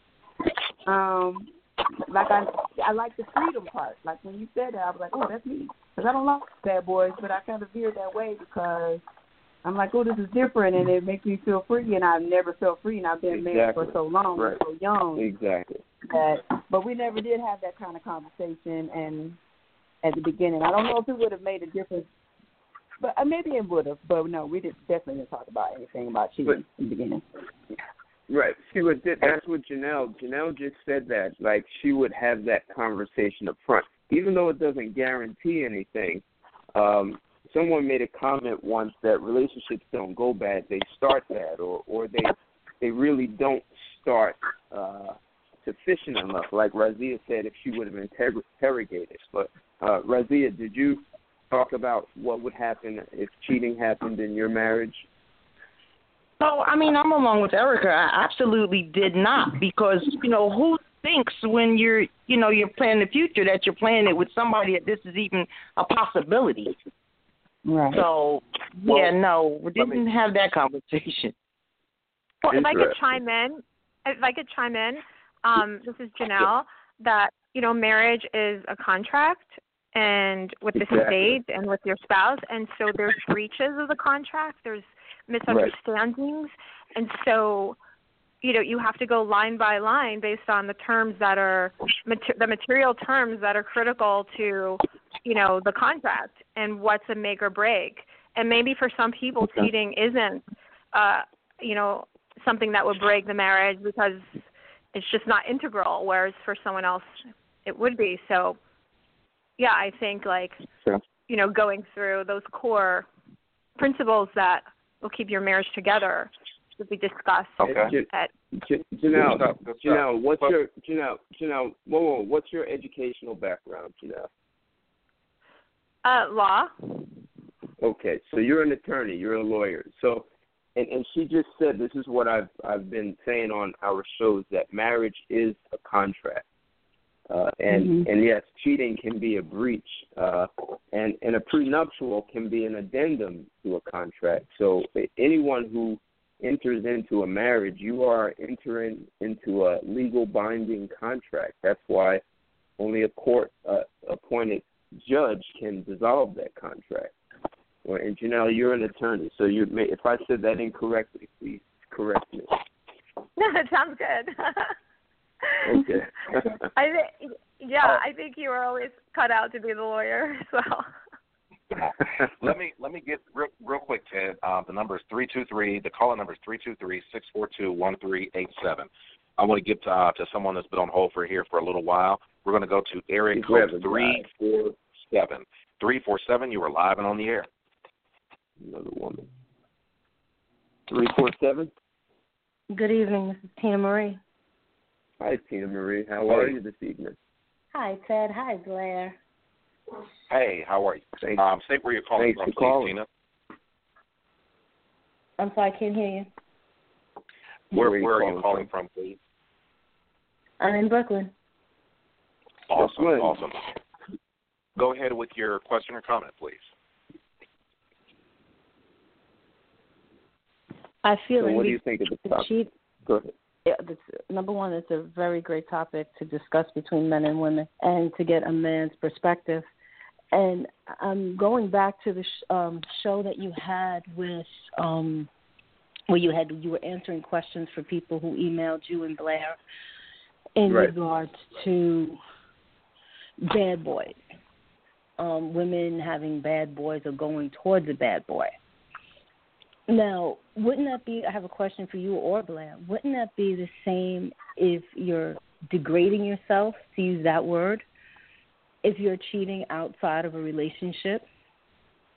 like I like the freedom part. Like, when you said that, I was like, oh, that's me. Because I don't like bad boys, but I kind of veered that way because I'm like, oh, this is different, and it makes me feel free, and I've never felt free, and I've been married for so long, right. so young. Exactly. But we never did have that kind of conversation, and at the beginning, I don't know if it would have made a difference, but maybe it would have. But no, we definitely didn't talk about anything about cheating in the beginning. Right. That's what Janelle just said that. Like, she would have that conversation up front, even though it doesn't guarantee anything. Someone made a comment once that relationships don't go bad; they start bad, or they really don't start sufficient enough. Like Razia said, if she would have interrogated. But Razia, did you talk about what would happen if cheating happened in your marriage? No, I mean, I'm along with Erica. I absolutely did not, because, you know, who thinks when you're planning the future that you're planning it with somebody that this is even a possibility? Right. So, we didn't have that conversation. Well, if I could chime in, this is Janelle, that, you know, marriage is a contract, and with the state and with your spouse, and so there's breaches of the contract, there's misunderstandings, and so, you know, you have to go line by line based on the terms that are the material terms that are critical to, you know, the contract and what's a make or break. And maybe for some people, cheating isn't, you know, something that would break the marriage because it's just not integral, whereas for someone else it would be. So, yeah, I think, like, you know, going through those core principles that will keep your marriage together should be discussed. Okay. Janelle, what's your educational background, Janelle? Law. Okay, so you're an attorney, you're a lawyer. So, and she just said, this is what I've been saying on our shows, that marriage is a contract. And yes, cheating can be a breach, and a prenuptial can be an addendum to a contract. So anyone who enters into a marriage, you are entering into a legal binding contract. That's why only a court appointed judge can dissolve that contract. And Janelle, you're an attorney, so if I said that incorrectly, please correct me. No, it sounds good. Okay. I think you were always cut out to be the lawyer as well. Let me get real quick, Ted. The number is 323. The caller number is 323-642-1387. I want to get to someone that's been on hold for a little while. We're going to go to area code 347. 347. You are live and on the air. Another woman. 347. Good evening. This is Tina Marie. Hi, Tina Marie. How are you this evening? Hi, Ted. Hi, Blair. Hey, how are you? Say where you're calling from, please, Tina. I'm sorry, I can't hear you. Where are you calling from, please? I'm in Brooklyn. Awesome. Go ahead with your question or comment, please. I feel what do you think of the topic? Go ahead. Yeah, number one, it's a very great topic to discuss between men and women and to get a man's perspective. And going back to the show that you had with where you were answering questions for people who emailed you and Blair in regards to bad boys, women having bad boys or going towards a bad boy. Now, wouldn't that be, I have a question for you or Blair, wouldn't that be the same if you're degrading yourself, to use that word, if you're cheating outside of a relationship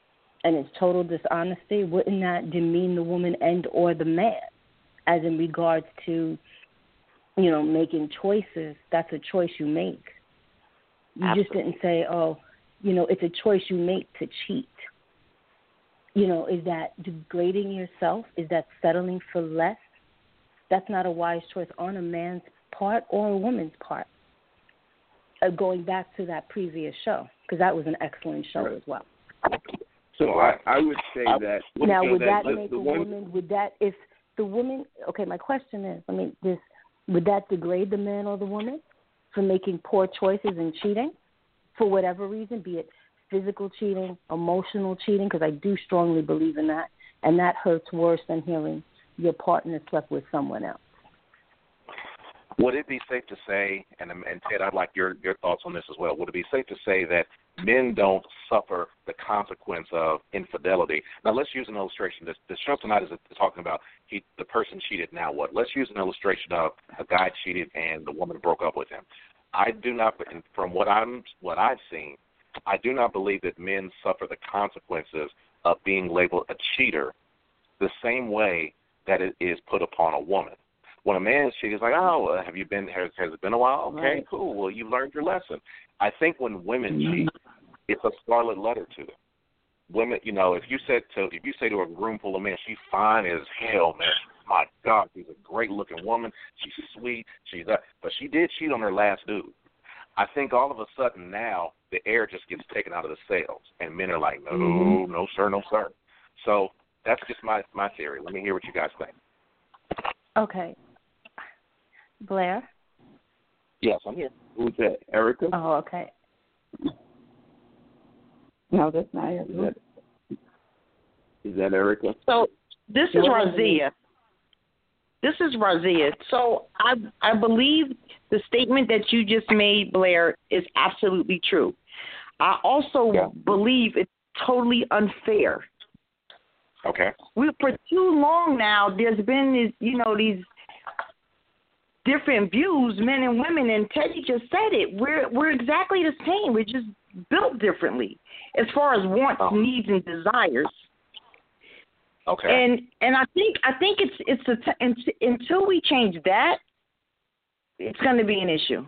and it's total dishonesty, wouldn't that demean the woman and or the man as in regards to, you know, making choices? That's a choice you make. You just didn't say, oh, you know, it's a choice you make to cheat. You know, is that degrading yourself? Is that settling for less? That's not a wise choice on a man's part or a woman's part. Going back to that previous show, because that was an excellent show as well. So I would say that. Now, would that make a woman? Would that, if the woman? Okay, my question is, would that degrade the man or the woman for making poor choices and cheating for whatever reason, be it physical cheating, emotional cheating? Because I do strongly believe in that, and that hurts worse than hearing your partner slept with someone else. Would it be safe to say, and Ted, I'd like your thoughts on this as well, would it be safe to say that men don't suffer the consequence of infidelity? Now, let's use an illustration. The show tonight is talking about the person cheated, now what? Let's use an illustration of a guy cheated and the woman broke up with him. I do not, from what I've seen, I do not believe that men suffer the consequences of being labeled a cheater the same way that it is put upon a woman. When a man is cheating, it's like, oh, has it been a while? Okay, right. Cool. Well, you learned your lesson. I think when women cheat, it's a scarlet letter to them. Women, you know, if you say to a room full of men, she's fine as hell, man. My God, she's a great looking woman. She's sweet. But she did cheat on her last dude. I think all of a sudden now the air just gets taken out of the sails, and men are like, no, sir, no, sir. So that's just my theory. Let me hear what you guys think. Okay. Blair? Yes, I'm here. Who's that? Erica? Oh, okay. No, that's not Erica. Is that Erica? So this is Razia. So I believe the statement that you just made, Blair, is absolutely true. I also believe it's totally unfair. Okay. For too long now, there's been these different views, men and women, and Teddy just said it. We're exactly the same. We're just built differently as far as wants, needs, and desires. Okay. And I think it's until we change that, it's going to be an issue.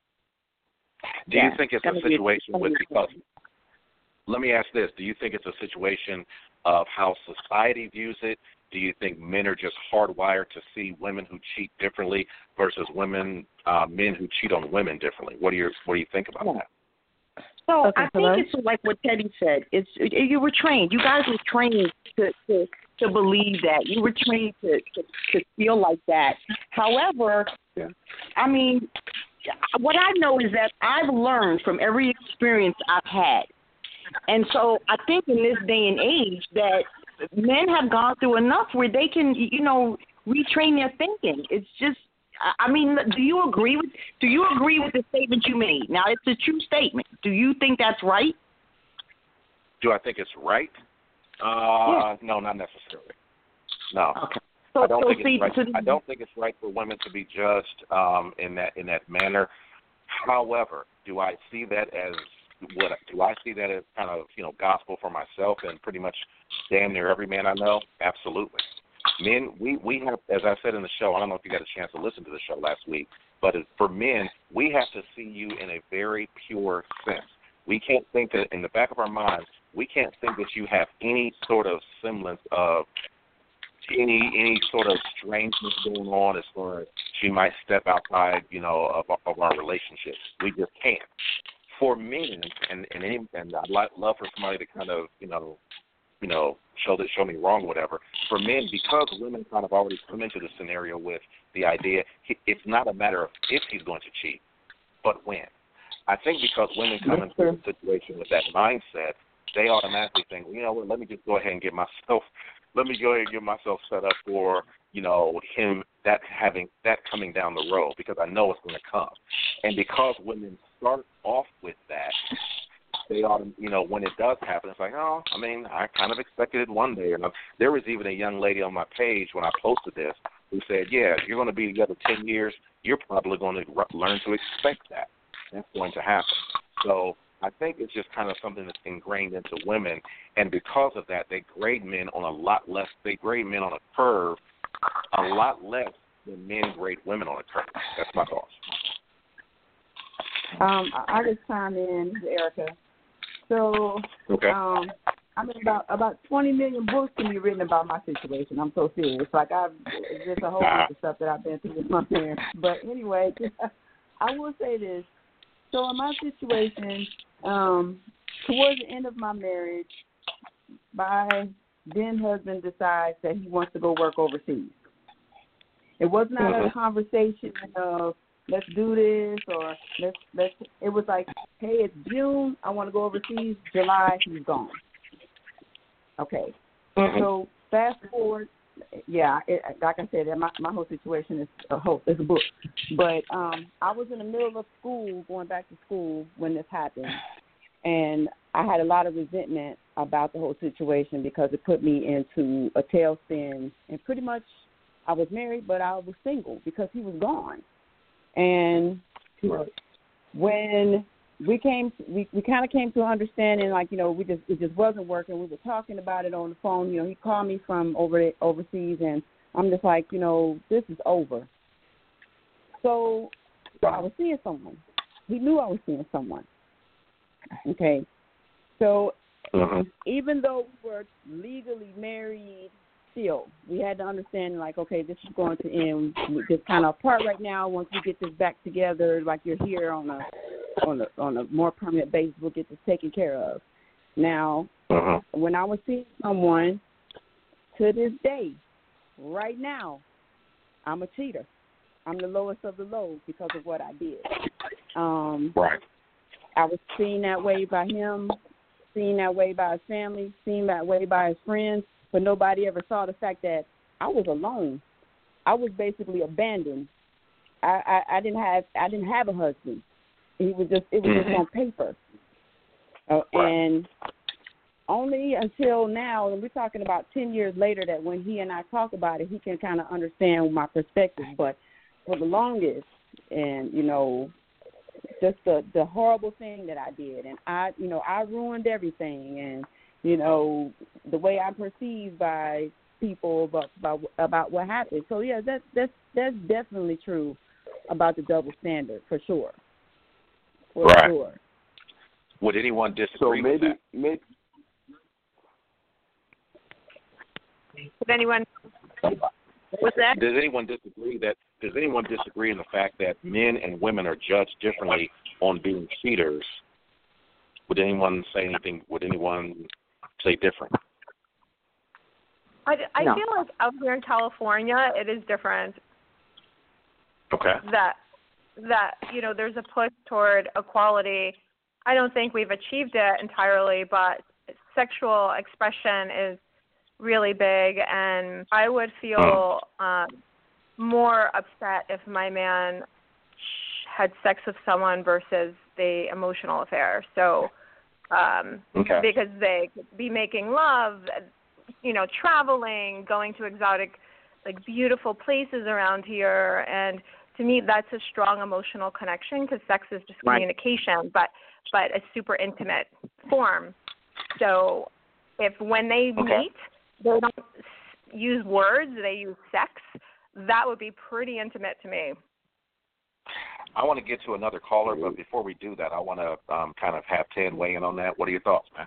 Do you think it's a situation because? Let me ask this: do you think it's a situation of how society views it? Do you think men are just hardwired to see women who cheat differently versus men who cheat on women differently? What do you think about that? So I think it's like what Teddy said. You were trained. You guys were trained to believe that. You were trained to feel like that. However, I mean, what I know is that I've learned from every experience I've had. And so I think in this day and age that men have gone through enough where they can, retrain their thinking. It's just, I mean, do you agree with the statement you made? Now, it's a true statement. Do you think that's right? Do I think it's right? No, not necessarily. No. Okay. I don't think it's right. I don't think it's right for women to be judged in that manner. However, do I see that as kind of gospel for myself and pretty much damn near every man I know? Absolutely. Men, we have, as I said in the show, I don't know if you got a chance to listen to the show last week, but for men, we have to see you in a very pure sense. We can't think that in the back of our minds, we can't think that you have any sort of semblance of any sort of strangeness going on as far as she might step outside, of our relationship. We just can't. For men, and I'd love for somebody to kind of, show me wrong, whatever. For men, because women kind of already come into the scenario with the idea, it's not a matter of if he's going to cheat, but when. I think because women come into the situation with that mindset, they automatically think, let me just go ahead and get myself set up for, him that coming down the road, because I know it's going to come. And because women start off with that, they ought to, when it does happen, it's like, I kind of expected it one day. And there was even a young lady on my page when I posted this who said, yeah, you're going to be together 10 years, you're probably going to learn to expect that. That's going to happen. So I think it's just kind of something that's ingrained into women, and because of that, they grade men on a lot less. They grade men on a curve a lot less than men grade women on a curve. That's my thoughts. I just chime in, Erica. So, okay. I mean, about 20 million books can be written about my situation. I'm so serious. Like, it's just a whole bunch of stuff that I've been through with my parents. But anyway, I will say this. So in my situation, towards the end of my marriage, my then husband decides that he wants to go work overseas. It was not a conversation of let's do this or let's. It was like, hey, it's June. I want to go overseas. July, he's gone. Okay. So fast forward. Yeah, like I said, my whole situation is a book. But I was in the middle of school, going back to school when this happened, and I had a lot of resentment about the whole situation because it put me into a tailspin. And pretty much, I was married, but I was single because he was gone. And when we kind of came to an understanding, like, it just wasn't working. We were talking about it on the phone. He called me from overseas, and I'm just like, this is over. So I was seeing someone. He knew I was seeing someone. Okay. So even though we were legally married, still, we had to understand, like, okay, this is going to end. We're just kind of apart right now. Once we get this back together, like you're here on a more permanent basis, we'll get this taken care of. Now, when I was seeing someone, to this day, right now, I'm a cheater. I'm the lowest of the low because of what I did. Right. I was seen that way by him, seen that way by his family, seen that way by his friends, but nobody ever saw the fact that I was alone. I was basically abandoned. I didn't have a husband. It was just on paper. And only until now, and we're talking about 10 years later, that when he and I talk about it, he can kind of understand my perspective. But for the longest, and just the horrible thing that I did, and I ruined everything, and the way I'm perceived by people about what happened. So yeah, that's definitely true about the double standard, for sure. For sure. Would anyone disagree with that? Maybe. Would anyone? What's that? Does anyone disagree in the fact that men and women are judged differently on being cheaters? Would anyone say anything? Would anyone say different? I feel like out here in California, it is different. Okay. That there's a push toward equality. I don't think we've achieved it entirely, but sexual expression is really big, and I would feel more upset if my man had sex with someone versus the emotional affair. So, because they could be making love, traveling, going to exotic, like, beautiful places around here, and to me, that's a strong emotional connection because sex is just communication, but a super intimate form. So, when they meet, they don't use words, they use sex, that would be pretty intimate to me. I want to get to another caller, but before we do that, I want to kind of have Ted weigh in on that. What are your thoughts, man?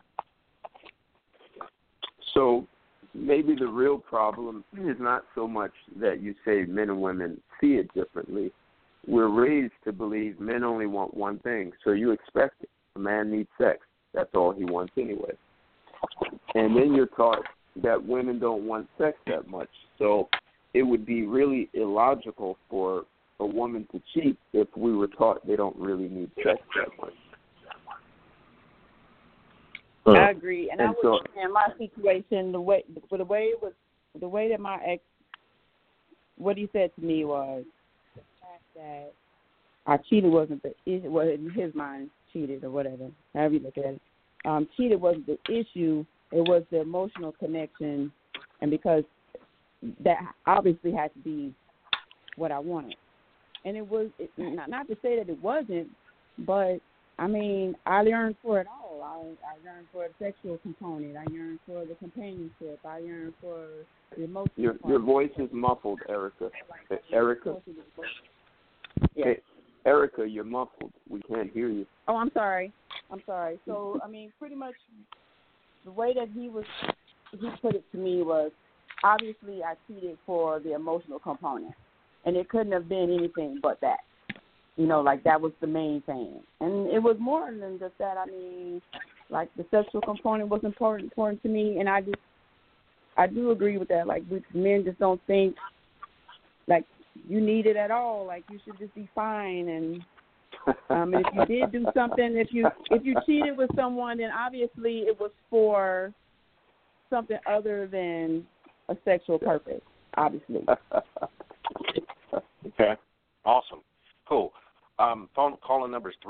So maybe the real problem is not so much that you say men and women see it differently. We're raised to believe men only want one thing, so you expect it. A man needs sex. That's all he wants anyway. And then you're taught that women don't want sex that much. So it would be really illogical for a woman to cheat if we were taught they don't really need sex that much. I agree, and I was in my situation, the way that my ex, what he said to me was that I cheated wasn't the issue. Well, in his mind, cheated or whatever, however you look at it. Cheated wasn't the issue. It was the emotional connection, and because that obviously had to be what I wanted. And it was not to say that it wasn't, but I mean, I yearn for it all. I yearn for the sexual component. I yearn for the companionship. I yearn for the emotional. Your voice is muffled, Erica. Erica. Yeah. Hey, Erica, you're muffled. We can't hear you. Oh, I'm sorry. So, I mean, pretty much the way that he put it to me was, obviously I cheated for the emotional component, and it couldn't have been anything but that. You know, like that was the main thing. And it was more than just that. I mean, like the sexual component was important to me, and I do agree with that. Like men just don't think like you need it at all. Like you should just be fine. And if you did do something, if you cheated with someone, then obviously it was for something other than a sexual purpose. Obviously. Okay. Awesome. Cool. Phone calling number is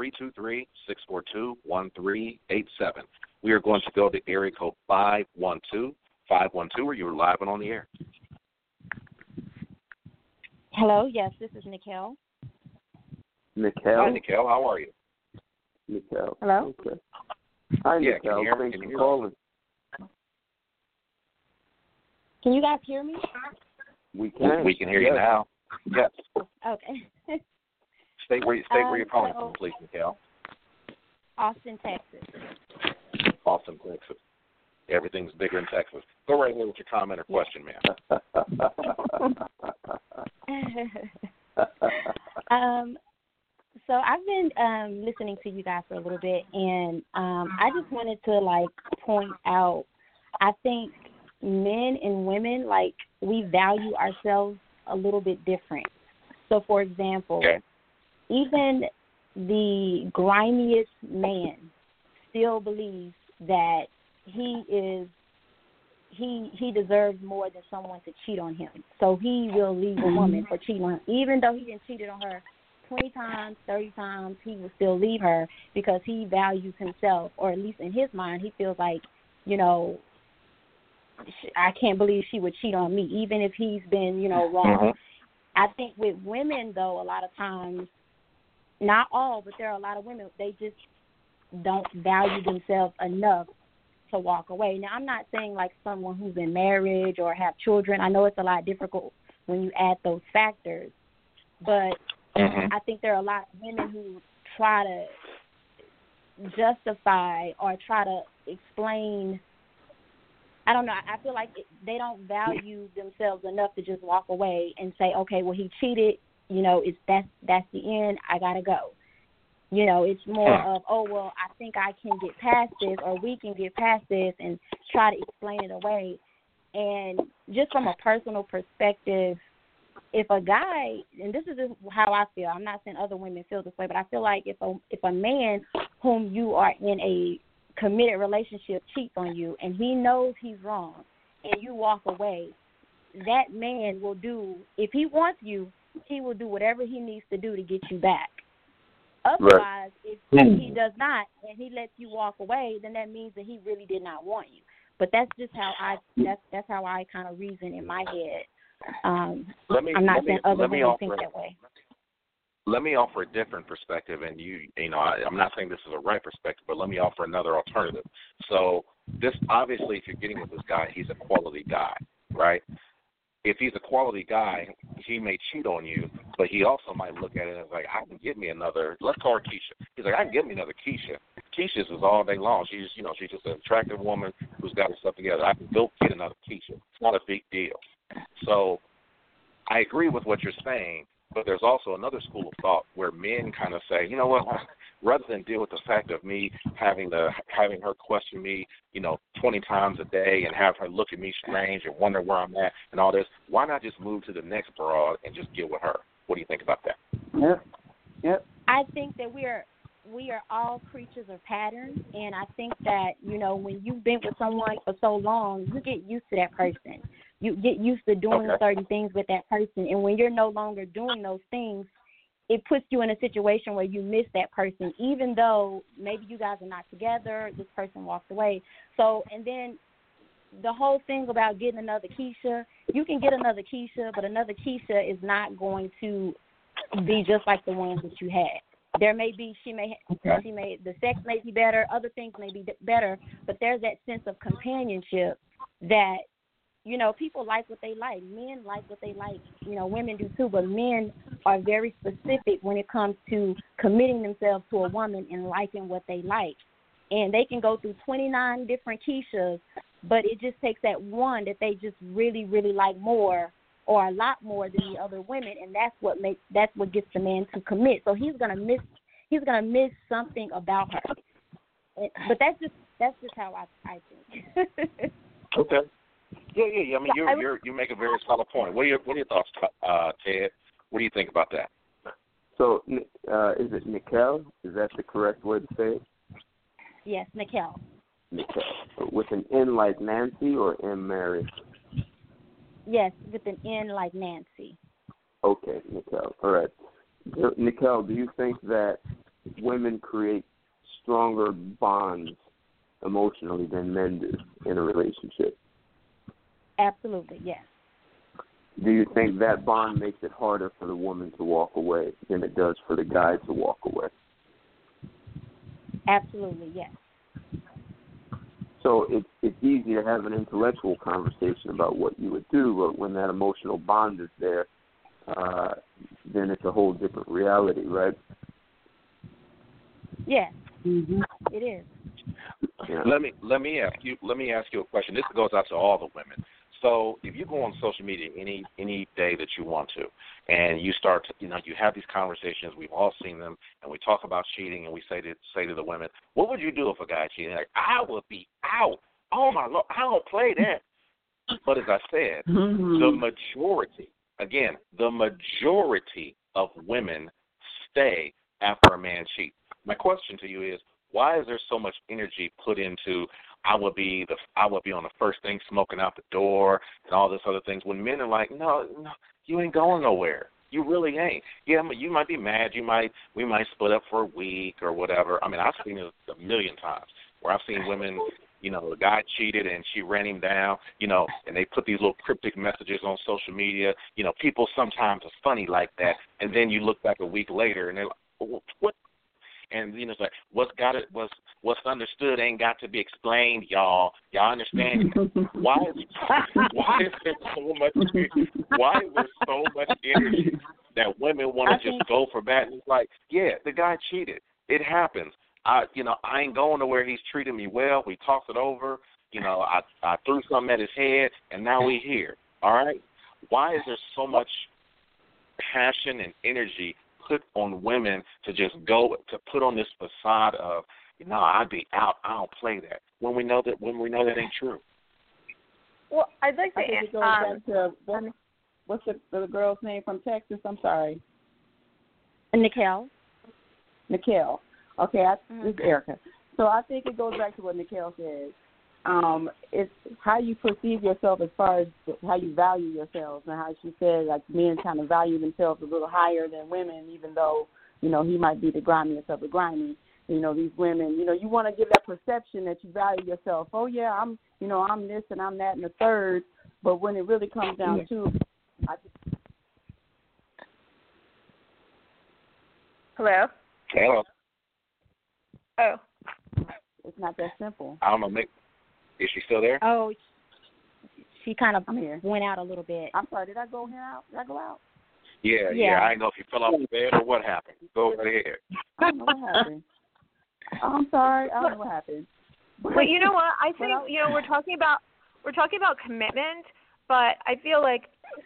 323-642-1387. We are going to go to area code 512, where you were live and on the air. Hello, yes, this is Nikel. Hi, Nikel. How are you? Nikel. Hello? Okay. Hi, Yeah, Nikel. can you hear me? Thanks Can you for hear calling. Can you guys hear me? We can. We can hear you now. Yes. Okay. State where you're calling from, please, Nikel. Austin, Texas. Austin, Texas. Everything's bigger in Texas. Go right ahead with your comment or question, ma'am. So I've been listening to you guys for a little bit, and I just wanted to, like, point out, I think men and women, like, we value ourselves a little bit different. So, for example, even the grimiest man still believes that he deserves more than someone to cheat on him. So he will leave a woman for cheating on him. Even though he didn't cheated on her 20 times, 30 times, he will still leave her because he values himself, or at least in his mind, he feels like, you know, I can't believe she would cheat on me, even if he's been, you know, wrong. Mm-hmm. I think with women, though, a lot of times, not all, but there are a lot of women, they just don't value themselves enough to walk away. Now, I'm not saying like someone who's in marriage or have children. I know it's a lot difficult when you add those factors, but I think there are a lot of women who try to justify or try to explain. I don't know. I feel like they don't value themselves enough to just walk away and say, okay, well, he cheated. You know, that's the end. I gotta go. You know, it's more of, oh, well, I think I can get past this, or we can get past this, and try to explain it away. And just from a personal perspective, if a guy, and this is just how I feel, I'm not saying other women feel this way, but I feel like if a man whom you are in a committed relationship cheats on you and he knows he's wrong and you walk away, that man will do, if he wants you, he will do whatever he needs to do to get you back. Otherwise, if he does not and he lets you walk away, then that means that he really did not want you. But that's just how that's how I kind of reason in my head. I'm not saying other women think that way. Let me offer a different perspective, and you know, I'm not saying this is a right perspective, but let me offer another alternative. So this, obviously, if you're getting with this guy, he's a quality guy, right? If he's a quality guy, he may cheat on you, but he also might look at it as like, I can get me another, let's call her Keisha. He's like, I can get me another Keisha. Keisha's is all day long. She's just an attractive woman who's got her stuff together. I can go get another Keisha. It's not a big deal. So I agree with what you're saying, but there's also another school of thought where men kind of say, you know what, rather than deal with the fact of me having her question me, 20 times a day and have her look at me strange and wonder where I'm at and all this, why not just move to the next broad and just get with her? What do you think about that? Yep. I think that we are all creatures of patterns, and I think that, when you've been with someone for so long, you get used to that person. You get used to doing certain things with that person, and when you're no longer doing those things, it puts you in a situation where you miss that person, even though maybe you guys are not together, this person walks away. So, and then the whole thing about getting another Keisha, you can get another Keisha, but another Keisha is not going to be just like the ones that you had. There may be the sex may be better, other things may be better, but there's that sense of companionship that, you know, people like what they like. Men like what they like. You know, women do too, but men are very specific when it comes to committing themselves to a woman and liking what they like. And they can go through 29 different Keishas, but it just takes that one that they just really, really like more, or a lot more than the other women, and that's what gets the man to commit. So he's gonna miss something about her. But that's just how I think. Okay. Yeah. I mean, you make a very solid point. What are your thoughts, Ted? What do you think about that? So, is it Nikel? Is that the correct way to say it? Yes, Nikel. Nikel. With an N like Nancy or M Mary? Yes, with an N like Nancy. Okay, Nikel. All right. Nikel, do you think that women create stronger bonds emotionally than men do in a relationship? Absolutely, yes. Do you think that bond makes it harder for the woman to walk away than it does for the guy to walk away? Absolutely, yes. So it's easy to have an intellectual conversation about what you would do, but when that emotional bond is there, then it's a whole different reality, right? Yes, it is. Yeah. Let me ask you a question. This goes out to all the women. So if you go on social media any day that you want to, and you start to, you have these conversations, we've all seen them, and we talk about cheating, and we say to the women, what would you do if a guy cheated? Like, I would be out. Oh my Lord, I don't play that. But as I said, the majority of women stay after a man cheats. My question to you is, why is there so much energy put into I would be on the first thing smoking out the door and all this other things when men are like, no, you ain't going nowhere. You really ain't. Yeah, you might be mad. We might split up for a week or whatever. I mean, I've seen it a million times where I've seen women, the guy cheated and she ran him down, and they put these little cryptic messages on social media. People sometimes are funny like that, and then you look back a week later and they're like, what? And it's like what's understood ain't got to be explained, y'all. Y'all understand? Why is there so much energy that women want to just go for bat? And it's like, yeah, the guy cheated. It happens. I ain't going nowhere. He's treating me well. We talked it over. I threw something at his head, and now we're here. All right. Why is there so much passion and energy put on women to just go to put on this facade of, I'd be out, I don't play that, when we know that ain't true? Well, I'd like to it goes back to what's the girl's name from Texas? I'm sorry. Nikel. Okay, this is Erica. So I think it goes back to what Nikel said. It's how you perceive yourself as far as how you value yourselves, and how she said, like, men kind of value themselves a little higher than women, even though, he might be the grimiest of the grimy. These women, you want to give that perception that you value yourself. Oh, yeah, I'm this and I'm that and the third. But when it really comes down to Hello? Hello. Oh. It's not that simple. I don't know, is she still there? Oh, she kind of went out a little bit. I'm sorry, did I go out? Yeah. I didn't know if you fell off the bed or what happened. Go ahead. I don't know what happened. I'm sorry, I don't know what happened. But you know what? I think we're talking about commitment, but I feel like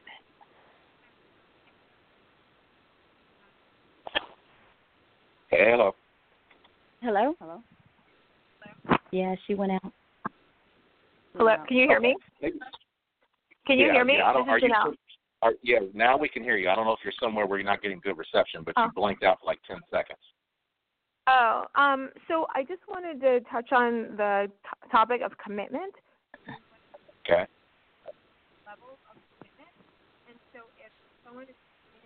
Hello. Hello. Yeah, she went out. Hello, can you hear me? Can you hear me? Yeah, now we can hear you. I don't know if you're somewhere where you're not getting good reception, but you blinked out for like 10 seconds. Oh, so I just wanted to touch on the topic of commitment. Okay. Levels of commitment. And so if someone is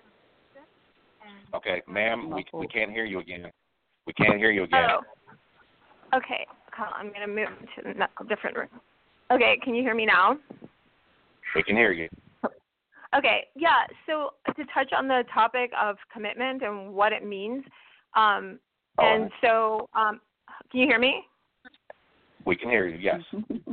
okay, ma'am, we can't hear you again. We can't hear you again. Oh. Okay, I'm going to move to a different room. Okay, can you hear me now? We can hear you. Okay, yeah, so to touch on the topic of commitment and what it means, And so, can you hear me? We can hear you. Yes.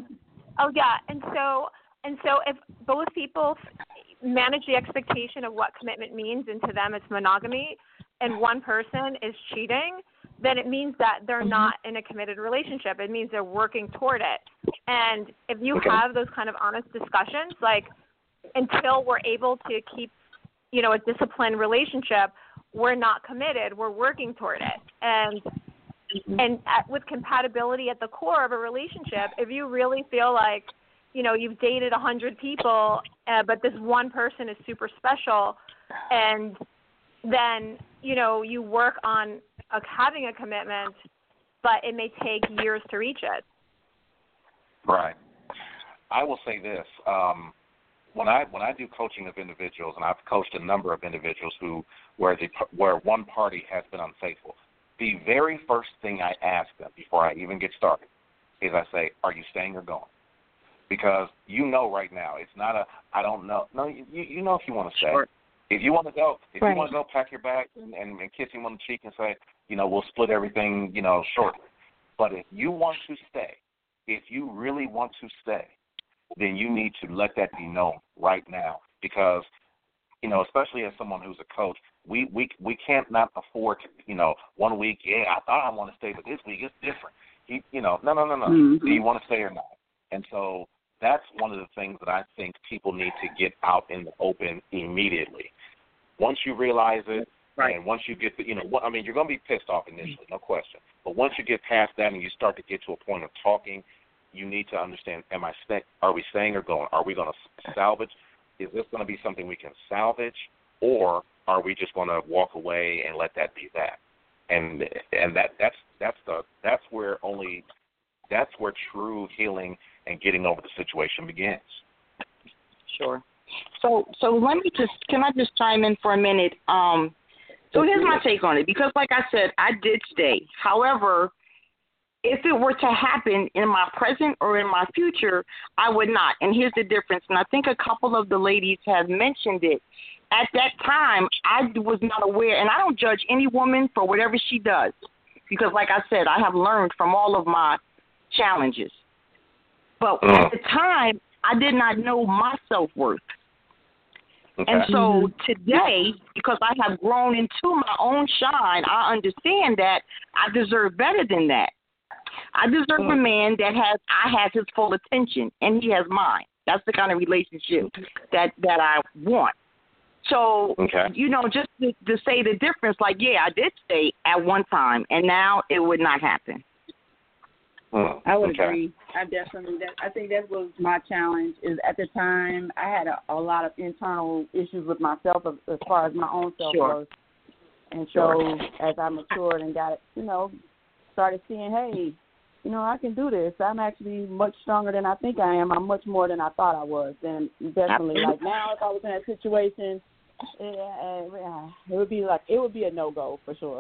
Oh yeah, and so if both people manage the expectation of what commitment means, and to them it's monogamy, and one person is cheating, then it means that they're not in a committed relationship. It means they're working toward it. And if you have those kind of honest discussions, like until we're able to keep, a disciplined relationship, we're not committed. We're working toward it. And with compatibility at the core of a relationship, if you really feel like, you've dated 100 people, but this one person is super special, and then, you work on having a commitment, but it may take years to reach it. Right. I will say this. When I do coaching of individuals, and I've coached a number of individuals where one party has been unfaithful, the very first thing I ask them before I even get started is I say, are you staying or going? Because right now, it's not I don't know. No, you know if you want to stay. Sure. If you want to go, you want to go, pack your bag and kiss him on the cheek and say, we'll split everything, shortly. But if you want to stay, if you really want to stay, then you need to let that be known right now. Because, especially as someone who's a coach, we can't not afford to, 1 week, I thought I want to stay, but this week it's different. No. Mm-hmm. Do you want to stay or not? And so that's one of the things that I think people need to get out in the open immediately. Once you realize it, and once you get you're going to be pissed off initially, no question. But once you get past that and you start to get to a point of talking, you need to understand, are we staying or going? Are we going to salvage? Is this going to be something we can salvage, or are we just going to walk away and let that be that? And that's where true healing and getting over the situation begins. Sure. So can I just chime in for a minute? So here's my take on it, because like I said, I did stay. However, if it were to happen in my present or in my future, I would not. And here's the difference. And I think a couple of the ladies have mentioned it. At that time, I was not aware, and I don't judge any woman for whatever she does, because like I said, I have learned from all of my challenges. But at the time, I did not know my self-worth. Okay. And so today, because I have grown into my own shine, I understand that I deserve better than that. I deserve a man that I have his full attention, and he has mine. That's the kind of relationship that I want. So, just to say the difference, like, I did stay at one time, and now it would not happen. I would agree. I think that was my challenge. Is at the time I had a lot of internal issues with myself as far as my own self-worth, and so as I matured and got started seeing, hey, I can do this. I'm actually much stronger than I think I am. I'm much more than I thought I was. And definitely, like now, if I was in that situation, it would be a no-go for sure.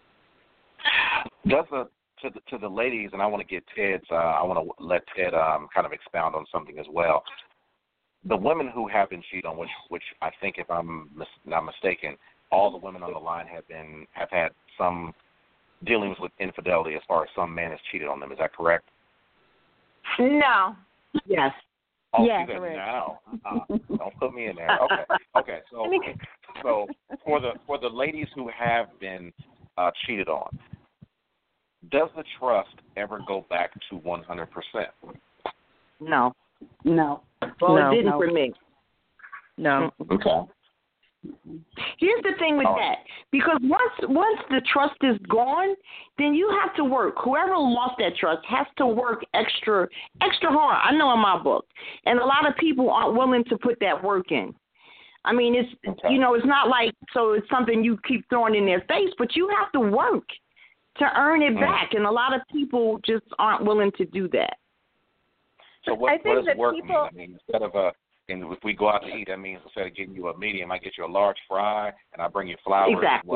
To the ladies, and I want to get Ted's. I want to let Ted kind of expound on something as well. The women who have been cheated on, which I think, if I'm not mistaken, all the women on the line have had some dealings with infidelity as far as some man has cheated on them. Is that correct? No. Yes. Oh, yes. No. Don't put me in there. Okay. So for the ladies who have been cheated on, does the trust ever go back to 100%? No. Well, it didn't for me. No. Okay. Here's the thing with that, because once the trust is gone, then you have to work. Whoever lost that trust has to work extra hard. I know in my book, and a lot of people aren't willing to put that work in. I mean, it's it's not like it's something you keep throwing in their face, but you have to work to earn it back, and a lot of people just aren't willing to do that. So what does work mean? I mean, instead of and if we go out to eat, that means instead of getting you a medium, I get you a large fry, and I bring you flowers. Exactly.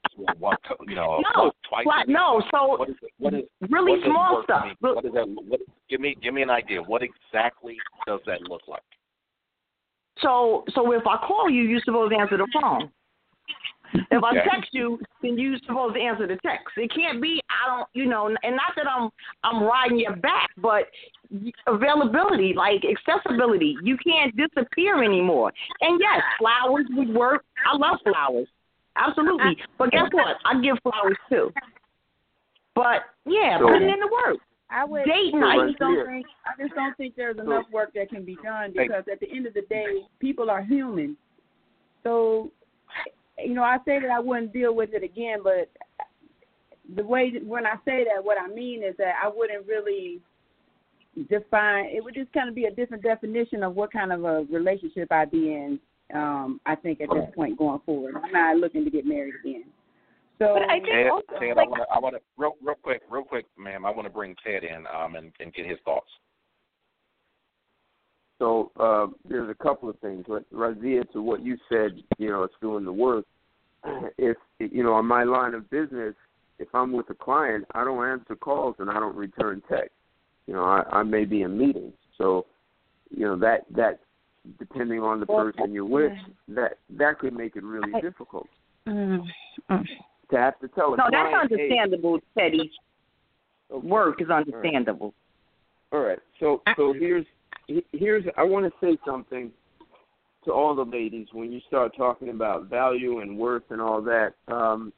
Twice. No. So what is really small stuff. What does that? Give me an idea. What exactly does that look like? So if I call you, you're supposed to answer the phone. If I text you, then you're supposed to answer the text. It can't be and not that I'm riding your back, but availability, like accessibility. You can't disappear anymore. And yes, flowers would work. I love flowers. Absolutely. But guess what? I give flowers too. But yeah, put it in the work. I would. Date night. I just don't think there's enough work that can be done because at the end of the day, people are human. So, I say that I wouldn't deal with it again, but the way when I say that, what I mean is that I wouldn't really define. It would just kind of be a different definition of what kind of a relationship I'd be in. I think at this point going forward, I'm not looking to get married again. So, but I think Ted, also, I want to real quick, ma'am. I want to bring Ted in and get his thoughts. So there's a couple of things. Razia, to what you said, it's doing the work. If, in my line of business, if I'm with a client, I don't answer calls and I don't return texts. I may be in meetings. So, that depending on the person you're with, that could make it really difficult. To have to tell a client, that's understandable, hey, Teddy. Okay. Work is understandable. All right. So here's I want to say something to all the ladies when you start talking about value and worth and all that. I'm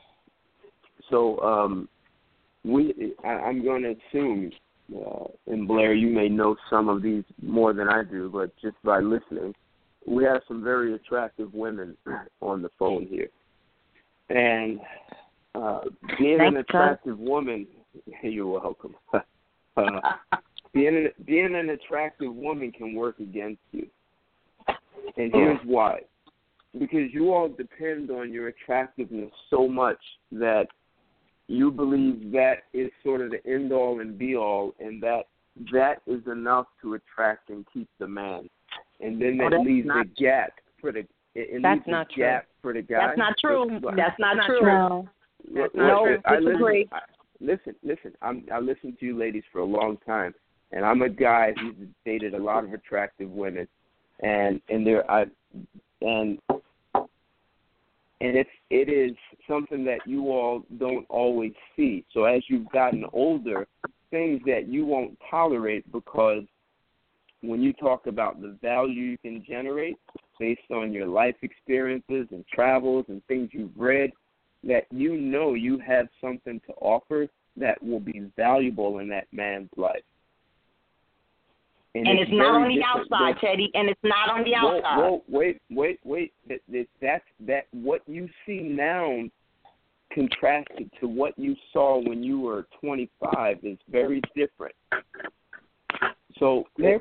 going to assume, and Blair, you may know some of these more than I do, but just by listening, we have some very attractive women on the phone here. And being an attractive woman, you're welcome. Being an attractive woman can work against you. And here's why. Because you all depend on your attractiveness so much that you believe that is sort of the end-all and be-all, and that is enough to attract and keep the man. And then that leaves a gap for the That's not true. For the guy. That's not true. That's not true. No. That's not true. I listen. I listened to you ladies for a long time, and I'm a guy who's dated a lot of attractive women, and it is something that you all don't always see. So as you've gotten older, things that you won't tolerate, because when you talk about the value you can generate based on your life experiences and travels and things you've read, that you have something to offer that will be valuable in that man's life. And it's not on the outside, Teddy, and it's not on the outside. Wait. That what you see now contrasted to what you saw when you were 25 is very different. So, this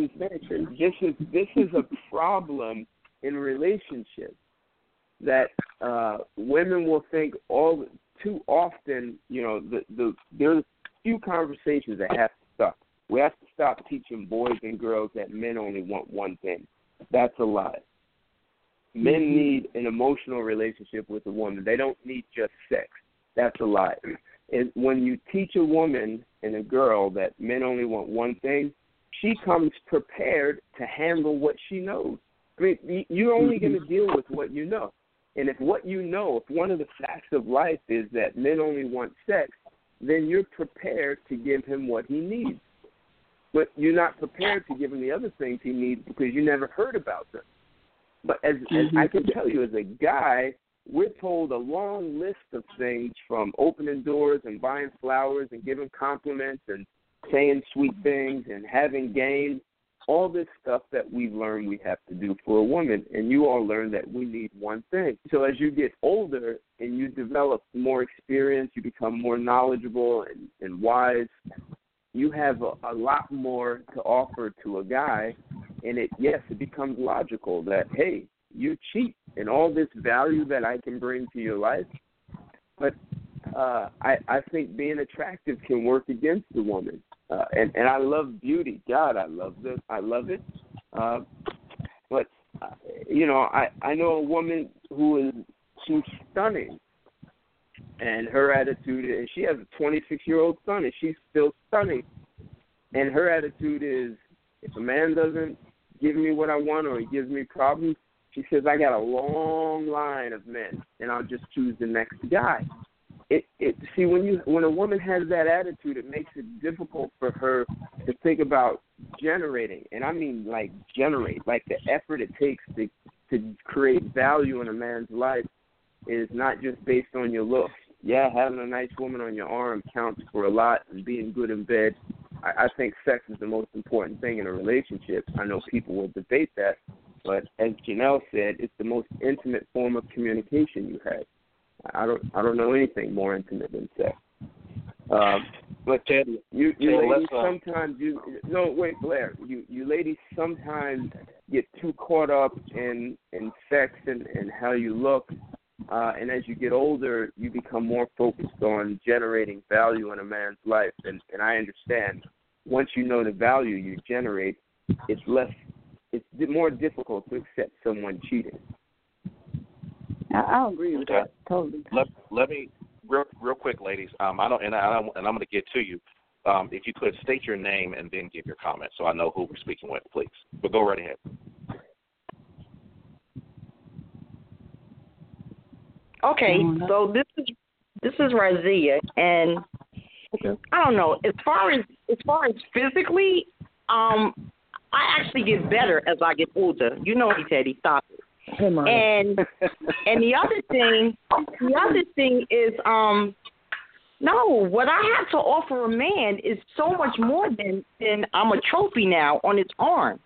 is a problem in relationships that women will think all too often. There's a few conversations that have to stop. We have to stop teaching boys and girls that men only want one thing. That's a lie. Men need an emotional relationship with a woman. They don't need just sex. That's a lie. And when you teach a woman and a girl that men only want one thing, she comes prepared to handle what she knows. I mean, you're only going to deal with what you know. And if what you know, if one of the facts of life is that men only want sex, then you're prepared to give him what he needs. But you're not prepared to give him the other things he needs because you never heard about them. But as I can tell you, as a guy, we're told a long list of things, from opening doors and buying flowers and giving compliments and saying sweet things and having game, all this stuff that we've learned we have to do for a woman. And you all learn that we need one thing. So as you get older and you develop more experience, you become more knowledgeable and wise, you have a lot more to offer to a guy. And it becomes logical that, hey, you're cheap and all this value that I can bring to your life. But I think being attractive can work against the woman. And I love beauty. God, I love this. I love it. But, I know a woman she's stunning. And her attitude is, she has a 26-year-old son, and she's still stunning. And her attitude is, if a man doesn't give me what I want or he gives me problems, She says, I got a long line of men, and I'll just choose the next guy. See, when a woman has that attitude, it makes it difficult for her to think about generating, and I mean like generate, like the effort it takes to create value in a man's life is not just based on your looks. Yeah, having a nice woman on your arm counts for a lot, and being good in bed. I think sex is the most important thing in a relationship. I know people will debate that, but as Janelle said, it's the most intimate form of communication you have. I don't know anything more intimate than sex. But Teddy, you ladies sometimes Blair. You ladies sometimes get too caught up in sex and how you look, and as you get older, you become more focused on generating value in a man's life. And I understand. Once you know the value you generate, it's more difficult to accept someone cheating. I agree with that totally. Let me real quick, ladies. I'm going to get to you. If you could state your name and then give your comment, so I know who we're speaking with, please. But go right ahead. Okay, so this is Razia, and I don't know. As far as physically, I actually get better as I get older. You know me, Teddy. Stop it. And the other thing is, no, what I have to offer a man is so much more than I'm a trophy now on his arm.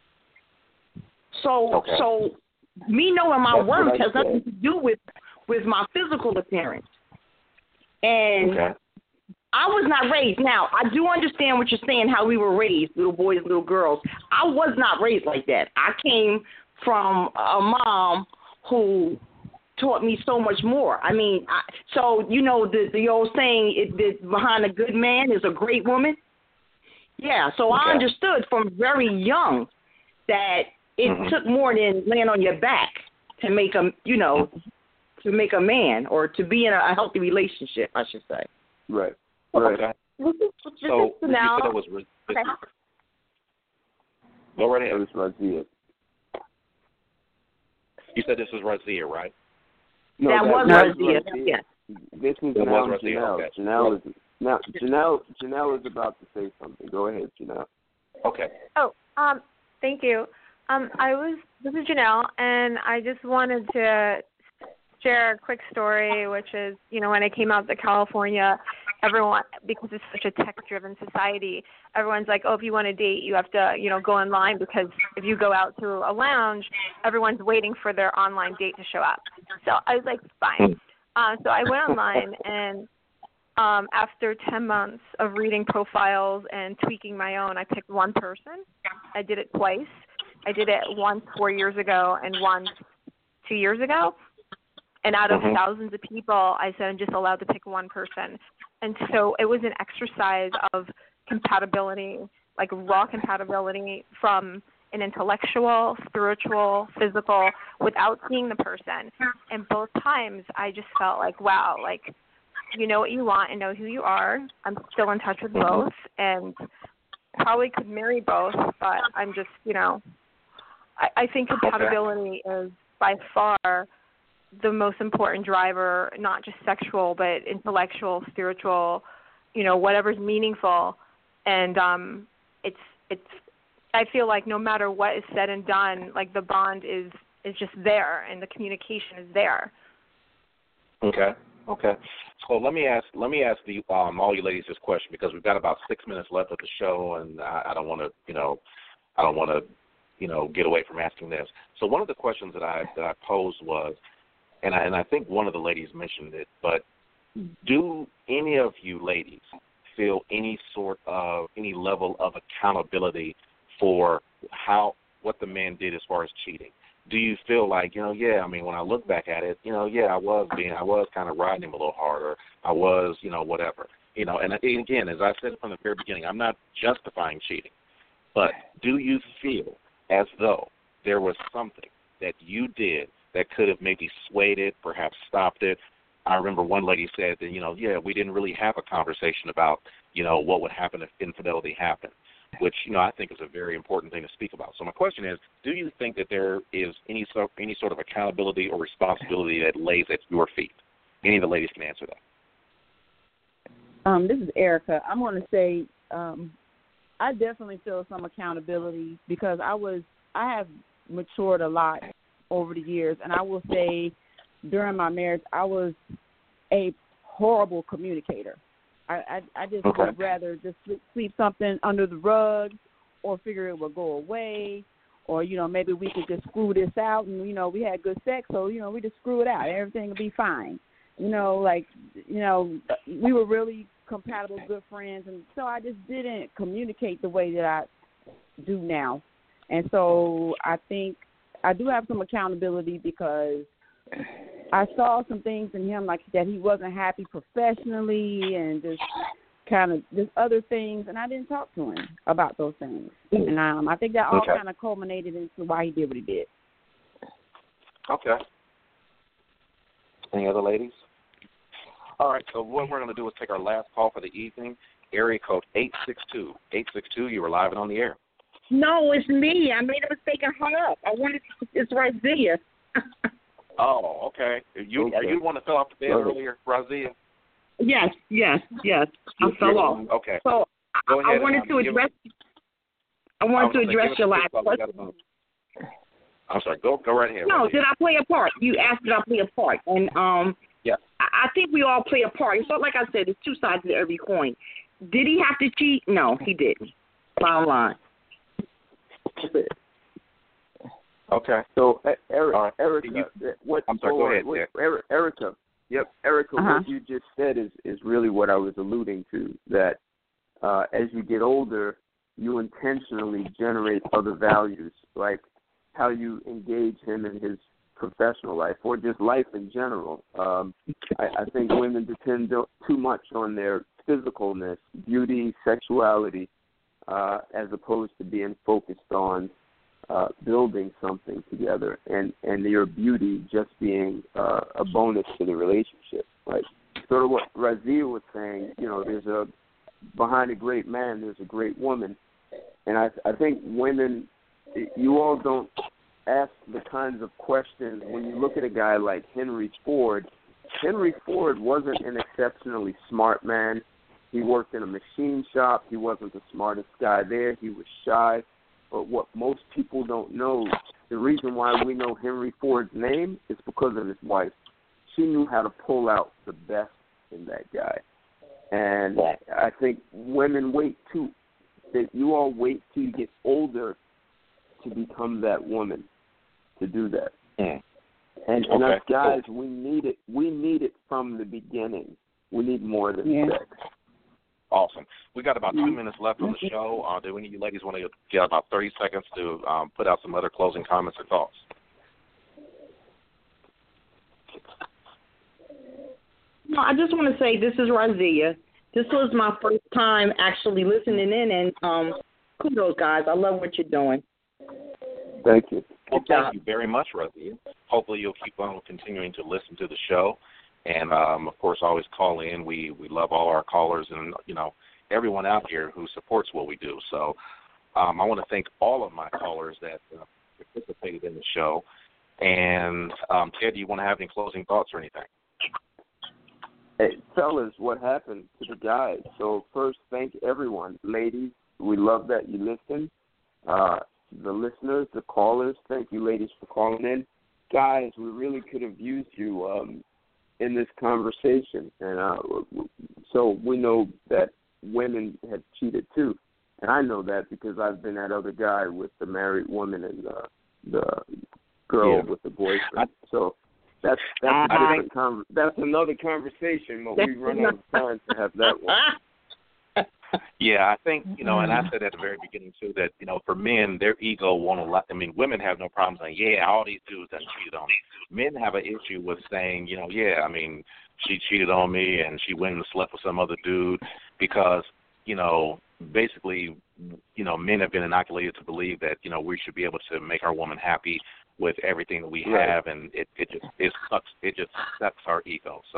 So me knowing my worth has nothing to do with my physical appearance. And I was not raised. Now, I do understand what you're saying, how we were raised, little boys, little girls. I was not raised like that. I came from a mom who taught me so much more. I mean, the old saying, behind a good man is a great woman. Yeah, so I understood from very young that it took more than laying on your back to make a man, or to be in a healthy relationship, I should say. Right. Okay. This So is you Janelle. said it was Go right ahead. It was Razia. You said this was Razia, right? No, that was Razia. Yes. This is Janelle. Janelle is about to say something. Go ahead, Janelle. Okay. Oh, thank you. This is Janelle, and I just wanted to share a quick story, which is, when I came out to California, everyone, because it's such a tech-driven society, everyone's like, oh, if you want to date, you have to, go online, because if you go out to a lounge, everyone's waiting for their online date to show up. So I was like, fine. So I went online, and after 10 months of reading profiles and tweaking my own, I picked one person. I did it twice. I did it once 4 years ago and once 2 years ago. And out of thousands of people, I said I'm just allowed to pick one person. And so it was an exercise of compatibility, like raw compatibility from an intellectual, spiritual, physical, without seeing the person. And both times I just felt like, wow, like, you know what you want and know who you are. I'm still in touch with both and probably could marry both, but I'm just, I think compatibility is by far the most important driver, not just sexual, but intellectual, spiritual, whatever's meaningful. And it's I feel like no matter what is said and done, like the bond is just there and the communication is there. Okay. So let me ask the all you ladies this question, because we've got about 6 minutes left of the show, and I don't want to get away from asking this. So one of the questions that I posed was, and I think one of the ladies mentioned it, but do any of you ladies feel any level of accountability for what the man did as far as cheating? Do you feel like, when I look back at it, I was kind of riding him a little harder. I was, whatever. And again, as I said from the very beginning, I'm not justifying cheating. But do you feel as though there was something that you did that could have maybe swayed it, perhaps stopped it? I remember one lady said that, we didn't really have a conversation about, what would happen if infidelity happened. which, I think is a very important thing to speak about. So my question is, do you think that there is any sort of accountability or responsibility that lays at your feet? Any of the ladies can answer that. This is Erica. I'm going to say I definitely feel some accountability because I have matured a lot over the years, and I will say during my marriage I was a horrible communicator. I just would rather just sweep something under the rug or figure it would go away, or, maybe we could just screw this out and, we had good sex, so, we just screw it out. Everything will be fine. We were really compatible, good friends, and so I just didn't communicate the way that I do now. And so I think I do have some accountability because I saw some things in him like that he wasn't happy professionally and just kind of just other things, and I didn't talk to him about those things. And I think that all kind of culminated into why he did what he did. Okay. Any other ladies? All right, so what we're going to do is take our last call for the evening. Area code 862. 862, you were live and on the air. No, it's me. I made a mistake and hung up. It's Razia. Oh, okay. Are you the one that fell off the bed earlier, Razia? Yes. I fell off. Okay. So go ahead. I wanted to address your last question. I'm sorry. Go right ahead. No, Razia. did I play a part? You asked did I play a part, and yeah. I think we all play a part. So, like I said, there's two sides to every coin. Did he have to cheat? No, he didn't. Bottom line. Okay. So, Erica, I'm sorry. Go ahead. Erica. Yep, Erica. What you just said is really what I was alluding to. That as you get older, you intentionally generate other values, like how you engage him in his professional life or just life in general. I think women depend too much on their physicalness, beauty, sexuality, as opposed to being focused on building something together and your beauty just being a bonus to the relationship. Like sort of what Razia was saying, behind a great man, there's a great woman. And I think women, you all don't ask the kinds of questions when you look at a guy like Henry Ford. Henry Ford wasn't an exceptionally smart man. He worked in a machine shop. He wasn't the smartest guy there. He was shy. But what most people don't know, the reason why we know Henry Ford's name is because of his wife. She knew how to pull out the best in that guy. And I think women you all wait till you get older to become that woman, to do that. Mm. And us guys, we need it. We need it from the beginning. We need more than sex. Awesome. We got about 2 minutes left on the show. Do any of you ladies want to get about 30 seconds to put out some other closing comments or thoughts? No, I just want to say this is Razia. This was my first time actually listening in, and kudos, guys. I love what you're doing. Thank you. Well, thank you very much, Razia. Hopefully you'll keep on continuing to listen to the show. And, of course, always call in. We love all our callers and, everyone out here who supports what we do. So I want to thank all of my callers that participated in the show. And, Ted, do you want to have any closing thoughts or anything? Hey, fellas, what happened to the guys? So first, thank everyone. Ladies, we love that you listen. The listeners, the callers, thank you, ladies, for calling in. Guys, we really could have used you in this conversation. And so we know that women have cheated too. And I know that because I've been that other guy with the married woman and the girl with the boyfriend. So that's another conversation, but we run out of time to have that one. Yeah, I think, and I said at the very beginning, too, that, for men, their ego won't allow. I mean, women have no problem saying, all these dudes done cheated on me. Men have an issue with saying, she cheated on me and she went and slept with some other dude because, basically, men have been inoculated to believe that, we should be able to make our woman happy with everything that we have, and it just sucks our ego. So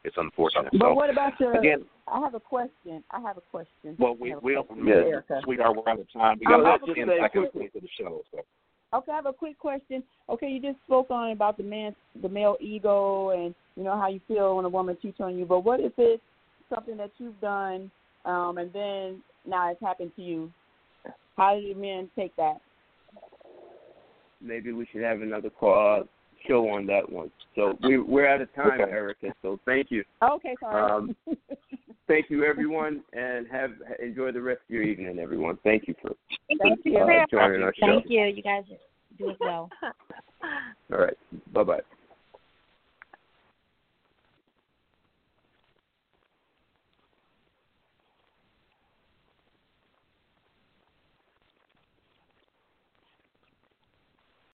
it's unfortunate. But so, what about your? Again, I have a question. Well, sweetheart, we're out of time. We got about 10 seconds into the show. So. Okay, I have a quick question. Okay, you just spoke on about the male ego, and you know how you feel when a woman cheats on you. But what if it's something that you've done, and then now it's happened to you? How do men take that? Maybe we should have another show on that one. So we're out of time, Erica. So thank you. Okay, sorry. Thank you, everyone, and enjoy the rest of your evening, everyone. Thank you for joining our show. Thank you. You guys do as well. All right. Bye-bye.